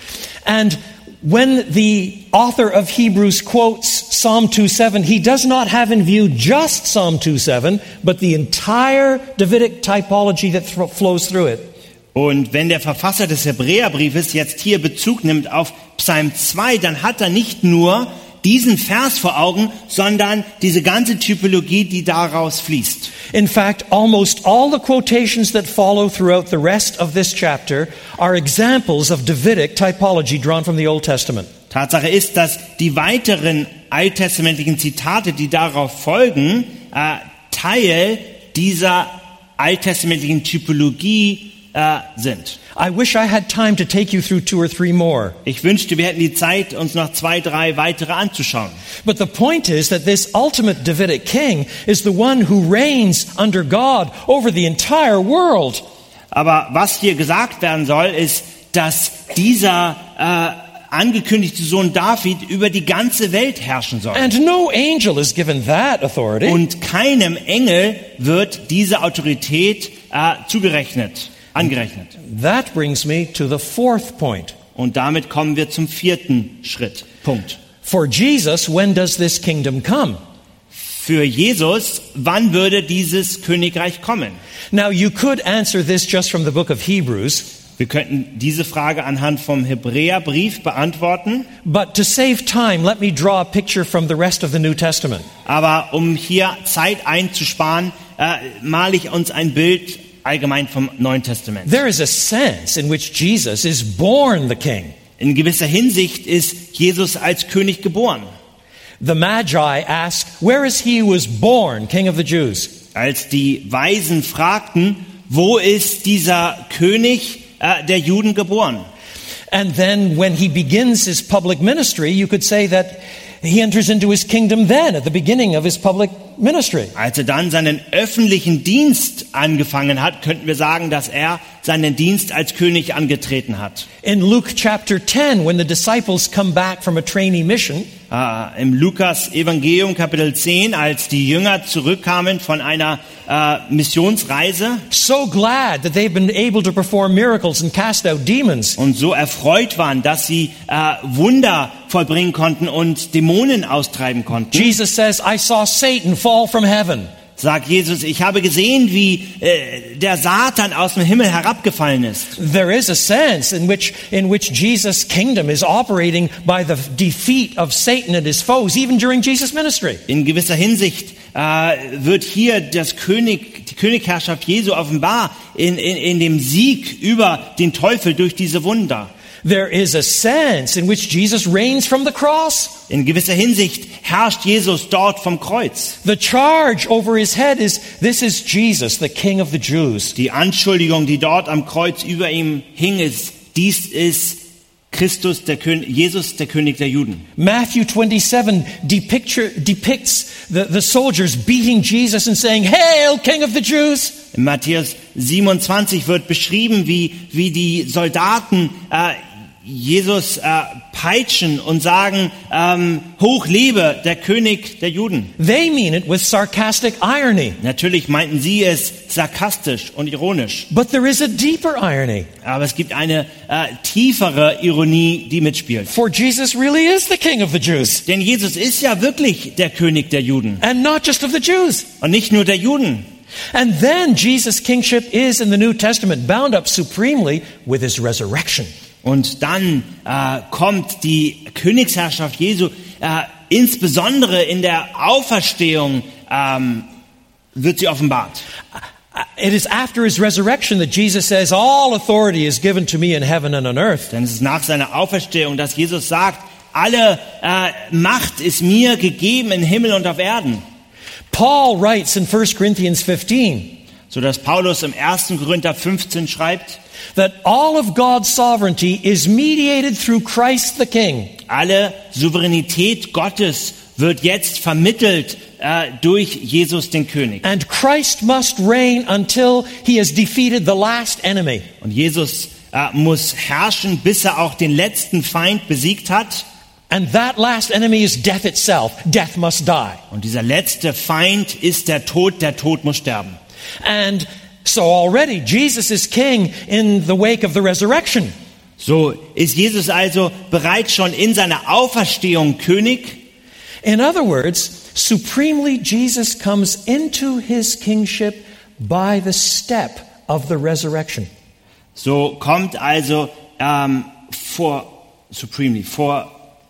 [SPEAKER 2] And when the author of Hebrews quotes Psalm two seven, he does not have in view just Psalm two seven, but the entire Davidic typology that th- flows through it.
[SPEAKER 1] Und wenn der Verfasser des Hebräerbriefes jetzt hier Bezug nimmt auf Psalm zwei, dann hat er nicht nur diesen Vers vor Augen, sondern diese ganze Typologie, die daraus fließt.
[SPEAKER 2] In fact, almost all the quotations that follow throughout the rest of this chapter are examples of Davidic typology drawn from the Old Testament.
[SPEAKER 1] Tatsache ist, dass die weiteren alttestamentlichen Zitate, die darauf folgen, äh, Teil dieser alttestamentlichen Typologie äh, sind.
[SPEAKER 2] I wish I had time to take you through two or three more.
[SPEAKER 1] Ich wünschte, wir hätten die Zeit, uns noch zwei, drei weitere anzuschauen.
[SPEAKER 2] But the point is that this ultimate Davidic king is the one who reigns under God over the entire world.
[SPEAKER 1] Aber was hier gesagt werden soll, ist, dass dieser äh, angekündigte Sohn David über die ganze Welt herrschen soll.
[SPEAKER 2] And no angel is given that authority.
[SPEAKER 1] Und keinem Engel wird diese Autorität äh, zugerechnet, angerechnet.
[SPEAKER 2] That brings me to the fourth point.
[SPEAKER 1] Und damit kommen wir zum vierten Schritt. Punkt.
[SPEAKER 2] For Jesus, when does this kingdom come?
[SPEAKER 1] Für Jesus, wann würde dieses Königreich kommen?
[SPEAKER 2] Now, you could answer this just from the book of Hebrews.
[SPEAKER 1] Wir könnten diese Frage anhand vom Hebräerbrief beantworten.
[SPEAKER 2] But to save time, let me draw a picture from the rest of the New Testament.
[SPEAKER 1] Aber um hier Zeit einzusparen, äh, male ich uns ein Bild allgemein vom Neuen Testament.
[SPEAKER 2] There is a sense in which Jesus is born the king.
[SPEAKER 1] In gewisser Hinsicht ist Jesus als König geboren.
[SPEAKER 2] The Magi ask, where is he who was born, King of the Jews?
[SPEAKER 1] Als die Weisen fragten, wo ist dieser König äh, der Juden geboren?
[SPEAKER 2] And then when he begins his public ministry, you could say that he enters into his kingdom then, at the beginning of his public ministry.
[SPEAKER 1] Als er dann seinen öffentlichen Dienst angefangen hat, könnten wir sagen, dass er seinen Dienst als König angetreten hat.
[SPEAKER 2] In Luke chapter ten, when the disciples come back from a trainee mission,
[SPEAKER 1] Äh, Im Lukas-Evangelium Kapitel zehn, als die Jünger zurückkamen von einer äh, Missionsreise
[SPEAKER 2] so glad that they've been able to perform miracles and cast out demons,
[SPEAKER 1] und so erfreut waren, dass sie äh, Wunder vollbringen konnten und Dämonen austreiben konnten,
[SPEAKER 2] Jesus says, I saw Satan fall from heaven.
[SPEAKER 1] sagt Jesus, ich habe gesehen, wie äh, der Satan aus dem Himmel herabgefallen ist.
[SPEAKER 2] There is a sense in which in which Jesus' kingdom is operating by the defeat of Satan and his foes, even during Jesus' ministry.
[SPEAKER 1] In gewisser Hinsicht äh, wird hier das König, die Königherrschaft Jesu offenbar in, in, in dem Sieg über den Teufel durch diese Wunder.
[SPEAKER 2] There is a sense in which Jesus reigns from the cross.
[SPEAKER 1] In gewisser Hinsicht herrscht Jesus dort vom Kreuz.
[SPEAKER 2] The charge over his head is, this is Jesus, the King of the Jews.
[SPEAKER 1] Die Anschuldigung, die dort am Kreuz über ihm hing, ist, dies ist Christus, der König, Jesus, der König der Juden.
[SPEAKER 2] Matthew twenty-seven depicture, depicts the, the soldiers beating Jesus and saying, Hail, King of the Jews!
[SPEAKER 1] In Matthäus siebenundzwanzig wird beschrieben, wie, wie die Soldaten äh, Jesus äh, peitschen und sagen, ähm, hoch lebe der König der Juden.
[SPEAKER 2] They mean it with sarcastic irony.
[SPEAKER 1] Natürlich meinten sie es sarkastisch und ironisch.
[SPEAKER 2] But there is a deeper irony.
[SPEAKER 1] Aber es gibt eine äh, tiefere Ironie, die mitspielt.
[SPEAKER 2] For Jesus really is the King of the Jews.
[SPEAKER 1] Denn Jesus ist ja wirklich der König der Juden.
[SPEAKER 2] And not just of the Jews.
[SPEAKER 1] Und nicht nur der Juden.
[SPEAKER 2] And then Jesus' kingship is in the New Testament bound up supremely with his resurrection.
[SPEAKER 1] Und dann äh, kommt die Königsherrschaft Jesu, äh, insbesondere in der Auferstehung ähm, wird sie offenbart.
[SPEAKER 2] It is after his resurrection that Jesus says, all authority is given to me in heaven and on earth.
[SPEAKER 1] Denn es ist nach seiner Auferstehung, dass Jesus sagt, alle äh, Macht ist mir gegeben im Himmel und auf Erden.
[SPEAKER 2] Paul writes in First Corinthians fifteen,
[SPEAKER 1] So dass Paulus im ersten Korinther fünfzehn schreibt,
[SPEAKER 2] that all of God's sovereignty is mediated through Christ the King.
[SPEAKER 1] alle Souveränität Gottes wird jetzt vermittelt äh, durch Jesus den König.
[SPEAKER 2] And Christ must reign until he has defeated the last enemy.
[SPEAKER 1] Und Jesus äh, muss herrschen, bis er auch den letzten Feind besiegt hat.
[SPEAKER 2] And that last enemy is death itself. Death must die.
[SPEAKER 1] Und dieser letzte Feind ist der Tod, der Tod muss sterben.
[SPEAKER 2] And so already Jesus is king in the wake of the resurrection.
[SPEAKER 1] So ist Jesus also bereits schon in seiner Auferstehung König.
[SPEAKER 2] In other words, supremely Jesus comes into his kingship by the step of the resurrection.
[SPEAKER 1] So kommt also ähm, vor, supremely, vor,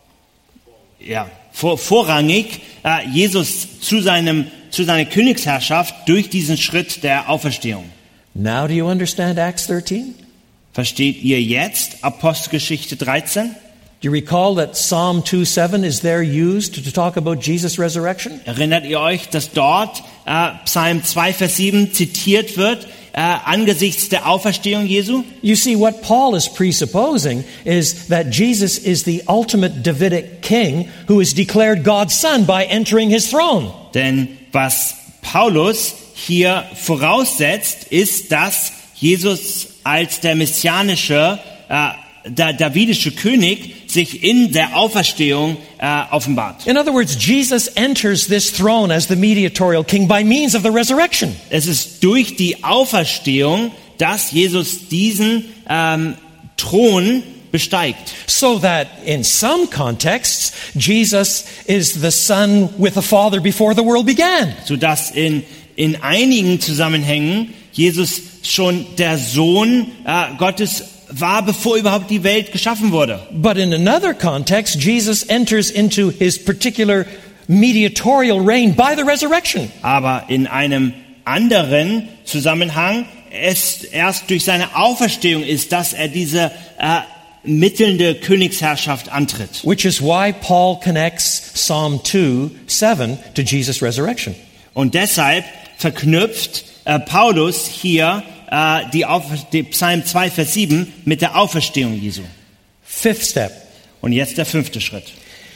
[SPEAKER 1] ja, vor, vorrangig äh, Jesus zu seinem, zu seiner Königsherrschaft durch diesen Schritt der Auferstehung.
[SPEAKER 2] Now do you understand Acts thirteen?
[SPEAKER 1] Versteht ihr jetzt Apostelgeschichte dreizehn?
[SPEAKER 2] Do you recall that Psalm two seven is there used to talk about Jesus' resurrection?
[SPEAKER 1] Erinnert ihr euch, dass dort äh, Psalm zwei Vers sieben zitiert wird äh, angesichts der Auferstehung Jesu?
[SPEAKER 2] You see, what Paul is presupposing is that Jesus is the ultimate Davidic king who is declared God's son by entering his throne.
[SPEAKER 1] Denn was Paulus hier voraussetzt, ist, dass Jesus als der messianische, äh, der davidische König sich in der Auferstehung äh, offenbart.
[SPEAKER 2] In other words, Jesus enters this throne as the mediatorial king by means of the resurrection.
[SPEAKER 1] Es ist durch die Auferstehung, dass Jesus diesen ähm, Thron besteigt.
[SPEAKER 2] So that in some contexts, Jesus is the son with the Father before the world began.
[SPEAKER 1] Sodass in, in einigen Zusammenhängen Jesus schon der Sohn äh, Gottes war, bevor überhaupt die Welt geschaffen wurde.
[SPEAKER 2] But in another context, Jesus enters into his particular mediatorial reign by the resurrection.
[SPEAKER 1] Aber in einem anderen Zusammenhang, es erst durch seine Auferstehung ist, dass er diese äh, mittelnde Königsherrschaft antritt.
[SPEAKER 2] Which is why Paul connects Psalm two seven to Jesus' resurrection.
[SPEAKER 1] Und deshalb verknüpft äh, Paulus hier äh, die, Auf- die Psalm zwei, Vers sieben mit der Auferstehung Jesu.
[SPEAKER 2] Fifth step.
[SPEAKER 1] Und jetzt der fünfte Schritt.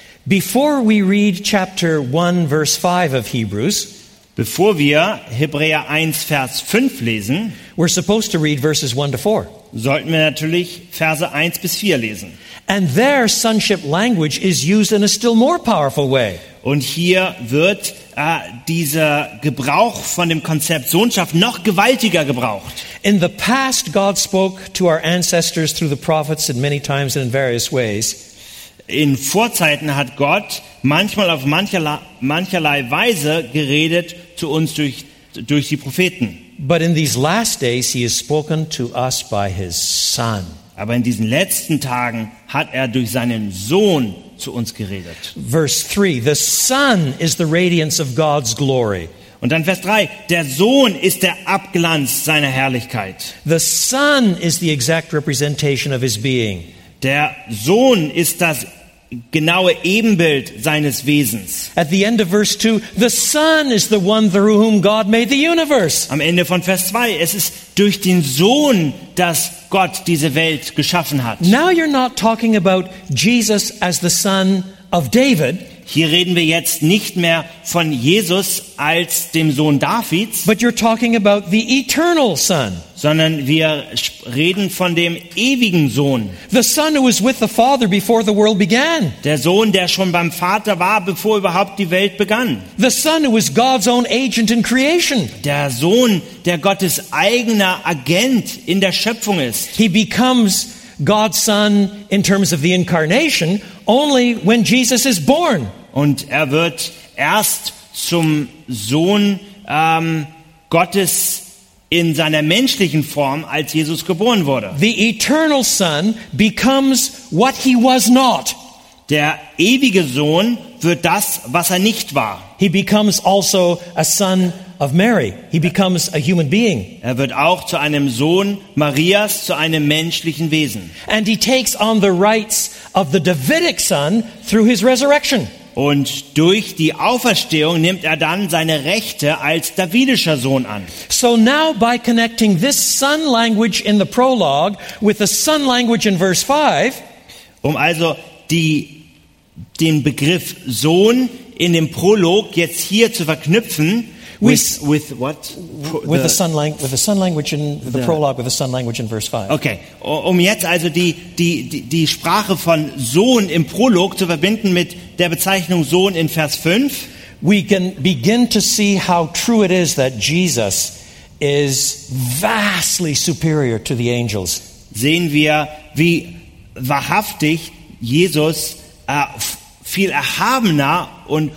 [SPEAKER 2] Before we read chapter one, verse five of Hebrews,
[SPEAKER 1] Bevor wir Hebräer eins, Vers fünf lesen,
[SPEAKER 2] we're supposed to read verses one to four.
[SPEAKER 1] sollten wir natürlich Verse eins bis vier lesen.
[SPEAKER 2] And there, sonship language is used in a still more powerful way.
[SPEAKER 1] Und hier wird äh, dieser Gebrauch von dem Konzept Sohnschaft noch gewaltiger gebraucht.
[SPEAKER 2] In the past, God spoke to our ancestors through the prophets in many times and in various ways.
[SPEAKER 1] In Vorzeiten hat Gott manchmal auf mancherlei, mancherlei Weise geredet zu uns durch, durch die Propheten.
[SPEAKER 2] But in these last days, he has spoken to us by his Son.
[SPEAKER 1] Aber in diesen letzten Tagen hat er durch seinen Sohn zu uns geredet.
[SPEAKER 2] Verse three, the Son is the radiance of God's glory.
[SPEAKER 1] Und dann Vers drei, der Sohn ist der Abglanz seiner Herrlichkeit.
[SPEAKER 2] The Son is the exact representation of his being.
[SPEAKER 1] Der Sohn ist das genaue Ebenbild seines Wesens.
[SPEAKER 2] At the end of verse two, the Son is the one through whom God made the universe.
[SPEAKER 1] Am Ende von Vers zwei, es ist durch den Sohn, dass Gott diese Welt geschaffen hat.
[SPEAKER 2] Now you're not talking about Jesus as the son of David,
[SPEAKER 1] Hier reden wir jetzt nicht mehr von Jesus als dem Sohn Davids,
[SPEAKER 2] but you're talking about the eternal Son.
[SPEAKER 1] sondern wir reden von dem ewigen Sohn.
[SPEAKER 2] The Son who was with the Father before the world began.
[SPEAKER 1] Der Sohn, der schon beim Vater war, bevor überhaupt die Welt begann.
[SPEAKER 2] The Son who was God's own agent in creation.
[SPEAKER 1] Der Sohn, der Gottes eigener Agent in der Schöpfung ist.
[SPEAKER 2] He becomes God's Son in terms of the incarnation only when Jesus is born.
[SPEAKER 1] Und er wird erst zum Sohn ähm, Gottes in seiner menschlichen Form, als Jesus geboren wurde.
[SPEAKER 2] The eternal Son becomes what he was not.
[SPEAKER 1] Der ewige Sohn wird das, was er nicht war.
[SPEAKER 2] He becomes also a son of Mary. He becomes a human being.
[SPEAKER 1] Er wird auch zu einem Sohn Marias, zu einem menschlichen Wesen.
[SPEAKER 2] And he takes on the rights of the Davidic son through his resurrection.
[SPEAKER 1] Und durch die Auferstehung nimmt er dann seine Rechte als davidischer Sohn an.
[SPEAKER 2] So now by connecting this son language in the prologue with the son language in verse five,
[SPEAKER 1] Um also die, den Begriff Sohn in dem Prolog jetzt hier zu verknüpfen, with, with what? Pro,
[SPEAKER 2] with the son lang- with the son language in the,
[SPEAKER 1] the-
[SPEAKER 2] prologue with the son language in verse five.
[SPEAKER 1] Okay, um jetzt also die, die, die, die Sprache von Sohn im Prolog zu verbinden mit der Bezeichnung Sohn in Vers fünf,
[SPEAKER 2] We can begin to see how true it is that Jesus is vastly superior to the angels.
[SPEAKER 1] sehen wir, wie wahrhaftig Jesus äh, viel erhabener und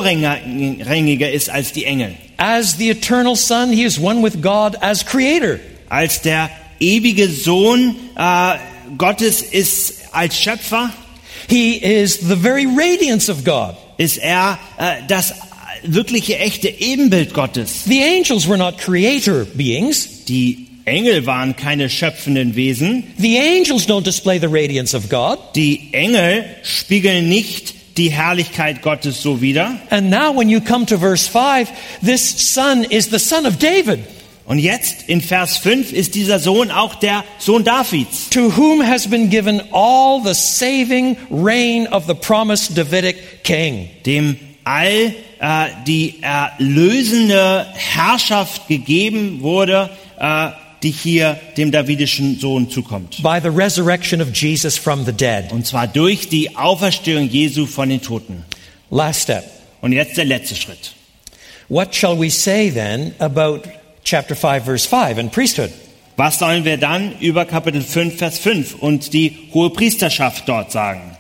[SPEAKER 1] vorrangiger ist als die Engel.
[SPEAKER 2] As the eternal Son, he is one with God as creator.
[SPEAKER 1] Als der ewige Sohn äh, Gottes ist als Schöpfer,
[SPEAKER 2] He is the very radiance of God.
[SPEAKER 1] ist er äh, das wirkliche echte Ebenbild Gottes.
[SPEAKER 2] The angels were not creator beings.
[SPEAKER 1] Die Engel waren keine schöpfenden Wesen.
[SPEAKER 2] The angels don't display the radiance of God.
[SPEAKER 1] Die Engel spiegeln nicht die Herrlichkeit Gottes so wider.
[SPEAKER 2] And now when you come to verse five, this son is the son of David,
[SPEAKER 1] Und jetzt in Vers fünf ist dieser Sohn auch der Sohn Davids,
[SPEAKER 2] to whom has been given all the saving reign of the promised Davidic king.
[SPEAKER 1] dem all äh, die erlösende Herrschaft gegeben wurde, äh, die hier dem davidischen Sohn zukommt.
[SPEAKER 2] By the resurrection of Jesus from the dead.
[SPEAKER 1] Und zwar durch die Auferstehung Jesu von den Toten.
[SPEAKER 2] Last step.
[SPEAKER 1] Und jetzt der letzte Schritt.
[SPEAKER 2] What shall we say then about chapter five, verse five and priesthood?
[SPEAKER 1] Was sollen wir dann über Kapitel fünf, Vers fünf und die hohe Priesterschaft dort sagen?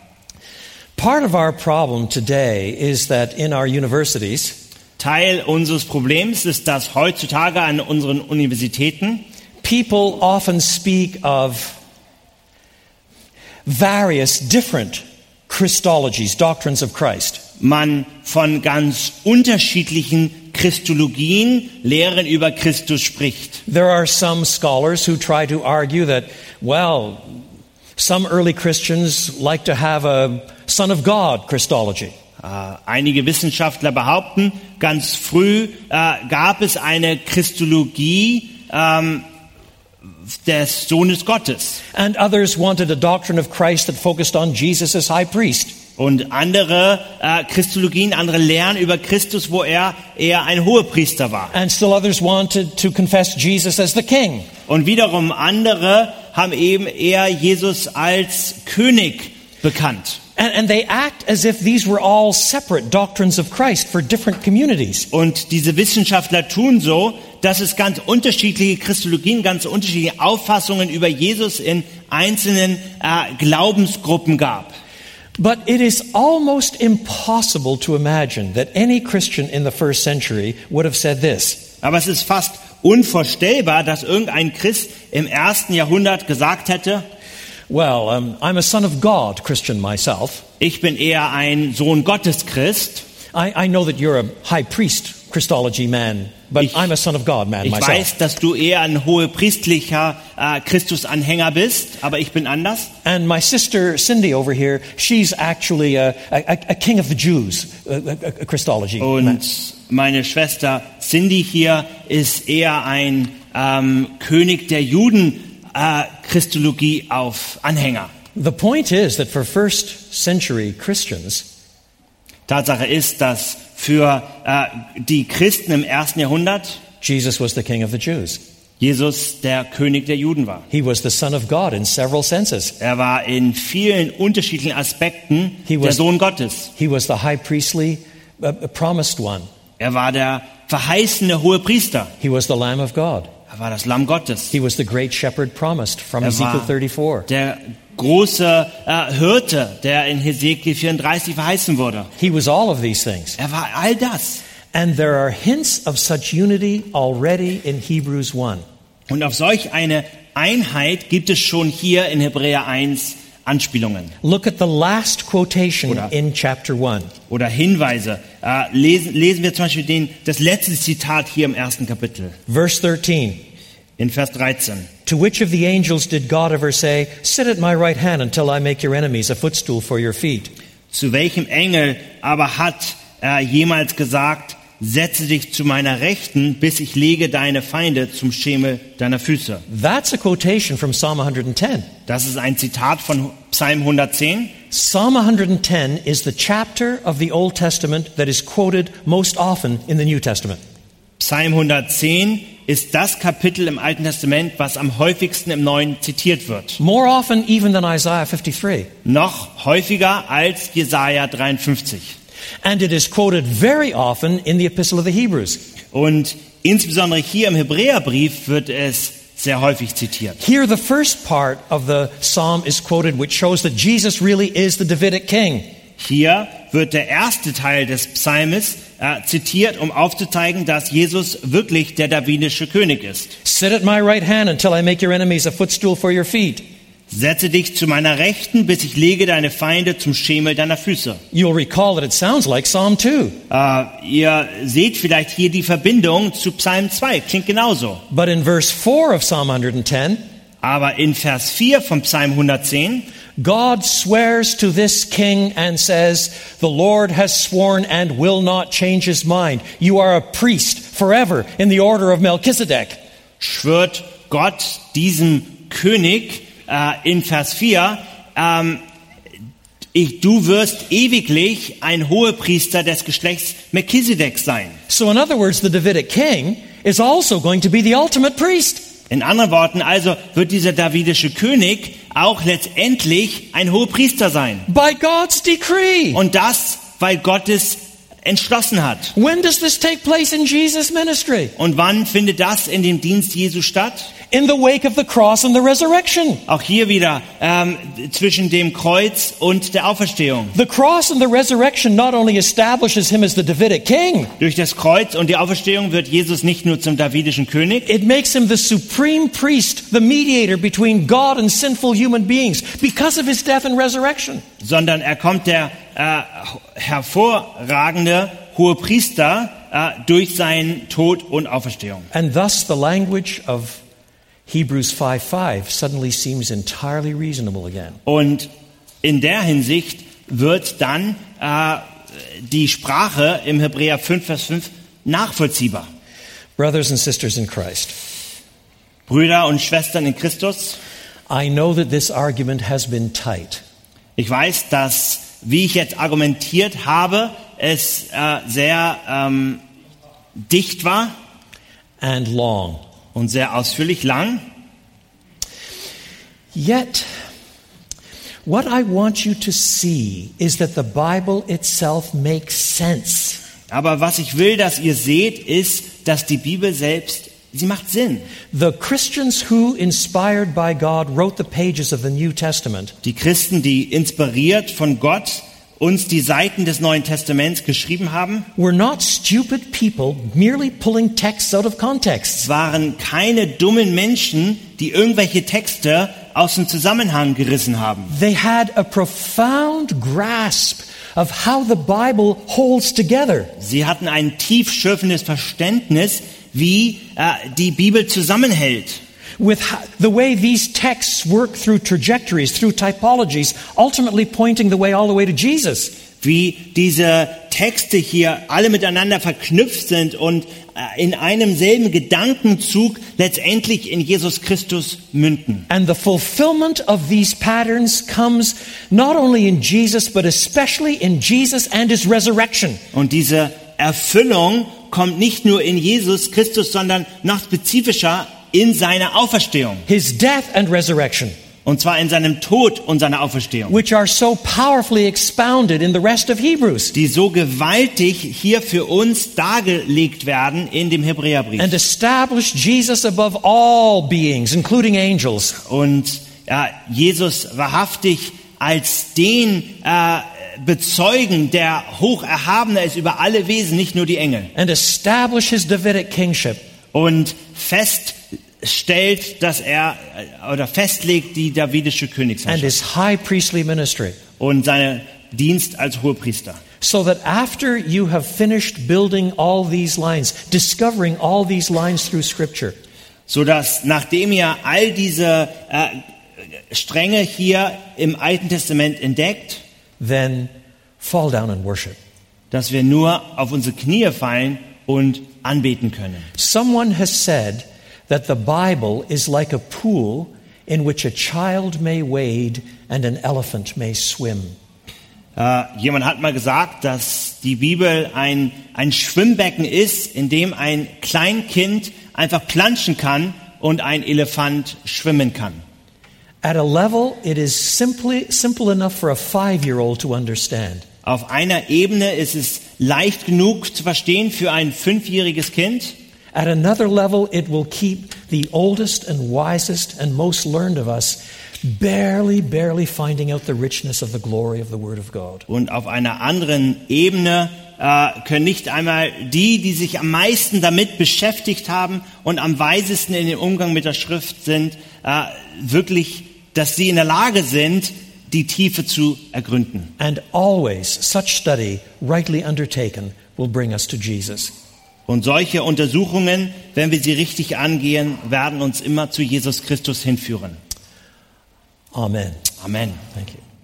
[SPEAKER 2] Part of our problem today is that in our universities,
[SPEAKER 1] Teil unseres Problems ist, dass heutzutage an unseren Universitäten
[SPEAKER 2] people often speak of various different Christologies, doctrines of Christ.
[SPEAKER 1] man von ganz unterschiedlichen Christologien, Lehren über Christus spricht.
[SPEAKER 2] There are some scholars who try to argue that, well, some early Christians like to have a Son of God Christology.
[SPEAKER 1] Äh, einige Wissenschaftler behaupten, ganz früh äh, gab es eine Christologie ähm, des Sohnes Gottes.
[SPEAKER 2] And others wanted a doctrine of Christ that focused on Jesus as high priest.
[SPEAKER 1] Und andere äh, Christologien, andere Lehren über Christus, wo er eher ein Hohepriester war.
[SPEAKER 2] And still others wanted to confess Jesus as the king.
[SPEAKER 1] Und wiederum andere haben eben eher Jesus als König bekannt.
[SPEAKER 2] And, and they act as if these were all separate doctrines of Christ for different communities.
[SPEAKER 1] Und diese Wissenschaftler tun so, dass es ganz unterschiedliche Christologien, ganz unterschiedliche Auffassungen über Jesus in einzelnen äh, Glaubensgruppen gab.
[SPEAKER 2] But it is almost impossible to imagine that any Christian in the first century would have said this.
[SPEAKER 1] Aber es ist fast unvorstellbar, dass irgendein Christ im ersten Jahrhundert gesagt hätte,
[SPEAKER 2] Well, um, I'm a son of God Christian myself.
[SPEAKER 1] ich bin eher ein Sohn Gottes Christ.
[SPEAKER 2] I, I know that you're a high priest Christology man, but
[SPEAKER 1] Ich-
[SPEAKER 2] I'm a son of God man
[SPEAKER 1] Ich
[SPEAKER 2] myself.
[SPEAKER 1] weiß, dass du eher ein hohepriestlicher äh, Christusanhänger bist, aber ich bin anders.
[SPEAKER 2] And my sister Cindy over here, she's actually a, a, a king of the Jews, a, a, a Christology man.
[SPEAKER 1] Und meine Schwester Cindy hier ist eher ein ähm, König der Juden äh, Christologie auf Anhänger.
[SPEAKER 2] The point is that for first century Christians,
[SPEAKER 1] Tatsache ist, dass für äh, die Christen im ersten Jahrhundert
[SPEAKER 2] Jesus was the king of the Jews.
[SPEAKER 1] Jesus der König der Juden war.
[SPEAKER 2] He was the son of God in several senses.
[SPEAKER 1] Er war in vielen unterschiedlichen Aspekten
[SPEAKER 2] He
[SPEAKER 1] der
[SPEAKER 2] was-
[SPEAKER 1] Sohn Gottes.
[SPEAKER 2] He was the high priestly uh, uh, promised one.
[SPEAKER 1] Er war der verheißene Hohepriester.
[SPEAKER 2] He was the Lamb of God.
[SPEAKER 1] Er war das Lamm Gottes.
[SPEAKER 2] He was the great shepherd promised from
[SPEAKER 1] Er
[SPEAKER 2] Ezekiel
[SPEAKER 1] war
[SPEAKER 2] thirty-four.
[SPEAKER 1] der große äh, Hirte, der in Hesekiel vierunddreißig verheißen wurde.
[SPEAKER 2] He was all of these things.
[SPEAKER 1] Er war all das.
[SPEAKER 2] And there are hints of such unity already in Hebrews one.
[SPEAKER 1] Und auf solch eine Einheit gibt es schon hier in Hebräer eins Anspielungen
[SPEAKER 2] Look at the last quotation
[SPEAKER 1] Oder-
[SPEAKER 2] in chapter one.
[SPEAKER 1] oder Hinweise. Äh, lesen, lesen wir zum Beispiel den, das letzte Zitat hier im ersten Kapitel,
[SPEAKER 2] Verse thirteen.
[SPEAKER 1] in Vers dreizehn.
[SPEAKER 2] To which of the angels did God ever say, Sit at my right hand until I make your enemies a footstool for your feet?
[SPEAKER 1] Zu welchem Engel aber hat er jemals gesagt, setze dich zu meiner Rechten, bis ich lege deine Feinde zum Schemel deiner Füße?
[SPEAKER 2] That's a quotation from Psalm one ten.
[SPEAKER 1] Das ist ein Zitat von Psalm hundertzehn.
[SPEAKER 2] Psalm one ten is the chapter of the Old Testament that is quoted most often in the New Testament.
[SPEAKER 1] Psalm hundertzehn ist das Kapitel im Alten Testament, was am häufigsten im Neuen zitiert wird.
[SPEAKER 2] More often even than Isaiah fifty-three.
[SPEAKER 1] Noch häufiger als Jesaja dreiundfünfzig.
[SPEAKER 2] And it is quoted very often in the Epistle of the Hebrews.
[SPEAKER 1] Und insbesondere hier im Hebräerbrief wird es sehr häufig zitiert.
[SPEAKER 2] Here the first part of the psalm is quoted, which shows that Jesus really is the Davidic king.
[SPEAKER 1] Hier wird der erste Teil des Psalmes äh, zitiert, um aufzuzeigen, dass Jesus wirklich der davidische König ist.
[SPEAKER 2] Sit at my right hand until I make your enemies a footstool for your feet.
[SPEAKER 1] Setze dich zu meiner Rechten, bis ich lege deine Feinde zum Schemel deiner Füße.
[SPEAKER 2] You'll recall that it sounds like Psalm two.
[SPEAKER 1] Äh, ihr seht vielleicht hier die Verbindung zu Psalm zwei. Klingt genauso.
[SPEAKER 2] But in verse four of Psalm one ten,
[SPEAKER 1] Aber in Vers vier vom Psalm hundertzehn
[SPEAKER 2] God swears to this king and says, The Lord has sworn and will not change his mind. You are a priest forever in the order of Melchizedek.
[SPEAKER 1] schwört Gott diesem König äh, in Vers vier, ähm, ich, du wirst ewiglich ein Hohepriester des Geschlechts Melchisedek sein.
[SPEAKER 2] So in other words, the Davidic king is also going to be the ultimate priest.
[SPEAKER 1] In anderen Worten also wird dieser davidische König auch letztendlich ein Hohepriester sein.
[SPEAKER 2] By God's decree.
[SPEAKER 1] Und das, weil Gott es entschlossen hat.
[SPEAKER 2] When does this take place in Jesus' ministry?
[SPEAKER 1] Und wann findet das in dem Dienst Jesu statt?
[SPEAKER 2] in the wake of the cross and the resurrection.
[SPEAKER 1] Auch hier wieder ähm, zwischen dem Kreuz und der Auferstehung.
[SPEAKER 2] The cross and the resurrection not only establishes him as the Davidic king,
[SPEAKER 1] Durch das Kreuz und die Auferstehung wird Jesus nicht nur zum davidischen König,
[SPEAKER 2] it makes him the supreme priest, the mediator between God and sinful human beings because of his death and resurrection.
[SPEAKER 1] sondern er kommt der äh, hervorragende hohe Priester äh, durch seinen Tod und Auferstehung.
[SPEAKER 2] And thus the language of Hebrews five five suddenly seems entirely reasonable again.
[SPEAKER 1] Und in der Hinsicht wird dann äh, die Sprache im Hebräer fünf, Vers fünf nachvollziehbar.
[SPEAKER 2] Brothers and sisters in Christ,
[SPEAKER 1] Brüder und Schwestern in Christus,
[SPEAKER 2] I know that this argument has been tight.
[SPEAKER 1] ich weiß, dass, wie ich jetzt argumentiert habe, es äh, sehr ähm, dicht war
[SPEAKER 2] And long.
[SPEAKER 1] und sehr ausführlich lang.
[SPEAKER 2] Yet, what I want you to see is that the Bible itself makes sense.
[SPEAKER 1] Aber was ich will, dass ihr seht, ist, dass die Bibel selbst, sie macht Sinn.
[SPEAKER 2] The Christians who, inspired by God, wrote the pages of the New Testament
[SPEAKER 1] Die Christen, die inspiriert von Gott uns die Seiten des Neuen Testaments geschrieben haben,
[SPEAKER 2] were not stupid people merely pulling texts out of context.
[SPEAKER 1] waren keine dummen Menschen, die irgendwelche Texte aus dem Zusammenhang gerissen haben.
[SPEAKER 2] They had a profound grasp of how the Bible holds together.
[SPEAKER 1] Sie hatten ein tiefschürfendes Verständnis, wie äh, die Bibel zusammenhält.
[SPEAKER 2] With ho- the way these texts work through trajectories, through typologies, ultimately pointing the way all the way to Jesus.
[SPEAKER 1] Wie diese Texte hier alle miteinander verknüpft sind und äh, in einem selben Gedankenzug letztendlich in Jesus Christus münden.
[SPEAKER 2] And the fulfillment of these patterns comes not only in Jesus, but especially in Jesus and his resurrection.
[SPEAKER 1] Und diese Erfüllung kommt nicht nur in Jesus Christus, sondern noch spezifischer in seiner Auferstehung.
[SPEAKER 2] His death and resurrection,
[SPEAKER 1] Und zwar in seinem Tod und seiner Auferstehung.
[SPEAKER 2] which are so powerfully expounded in the rest of Hebrews
[SPEAKER 1] Die so gewaltig hier für uns dargelegt werden in dem Hebräerbrief.
[SPEAKER 2] and establish Jesus above all beings, including angels.
[SPEAKER 1] Und ja, Jesus wahrhaftig als den äh, bezeugen, der hoch erhabener ist über alle Wesen, nicht nur die Engel.
[SPEAKER 2] And establish his Davidic kingship.
[SPEAKER 1] Und feststellt, dass er äh, oder festlegt die davidische
[SPEAKER 2] And
[SPEAKER 1] Königsherrschaft
[SPEAKER 2] his high priestly ministry.
[SPEAKER 1] und seinen Dienst als Hohepriester.
[SPEAKER 2] So that after you have finished building all these lines, discovering all these lines through Scripture,
[SPEAKER 1] So dass nachdem ihr all diese äh, Stränge hier im Alten Testament entdeckt,
[SPEAKER 2] then fall down and worship.
[SPEAKER 1] dass wir nur auf unsere Knie fallen und anbeten können.
[SPEAKER 2] Someone has said that the Bible is like a pool in which a child may wade and an elephant may swim.
[SPEAKER 1] Äh, jemand hat mal gesagt, dass die Bibel ein, ein Schwimmbecken ist, in dem ein Kleinkind einfach planschen kann und ein Elefant schwimmen kann.
[SPEAKER 2] At a level it is simply simple enough for a five-year-old to understand.
[SPEAKER 1] Auf einer Ebene ist es leicht genug zu verstehen für ein fünfjähriges Kind.
[SPEAKER 2] At another level it will keep the oldest and wisest and most learned of us barely, barely finding out the richness of the glory of the Word of God.
[SPEAKER 1] Und auf einer anderen Ebene äh, können nicht einmal die, die sich am meisten damit beschäftigt haben und am weisesten in dem Umgang mit der Schrift sind, äh, wirklich, dass sie in der Lage sind, die Tiefe zu ergründen.
[SPEAKER 2] And always such study, rightly undertaken, will bring us to Jesus.
[SPEAKER 1] Und solche Untersuchungen, wenn wir sie richtig angehen, werden uns immer zu Jesus Christus hinführen.
[SPEAKER 2] Amen.
[SPEAKER 1] Amen.
[SPEAKER 2] Thank you.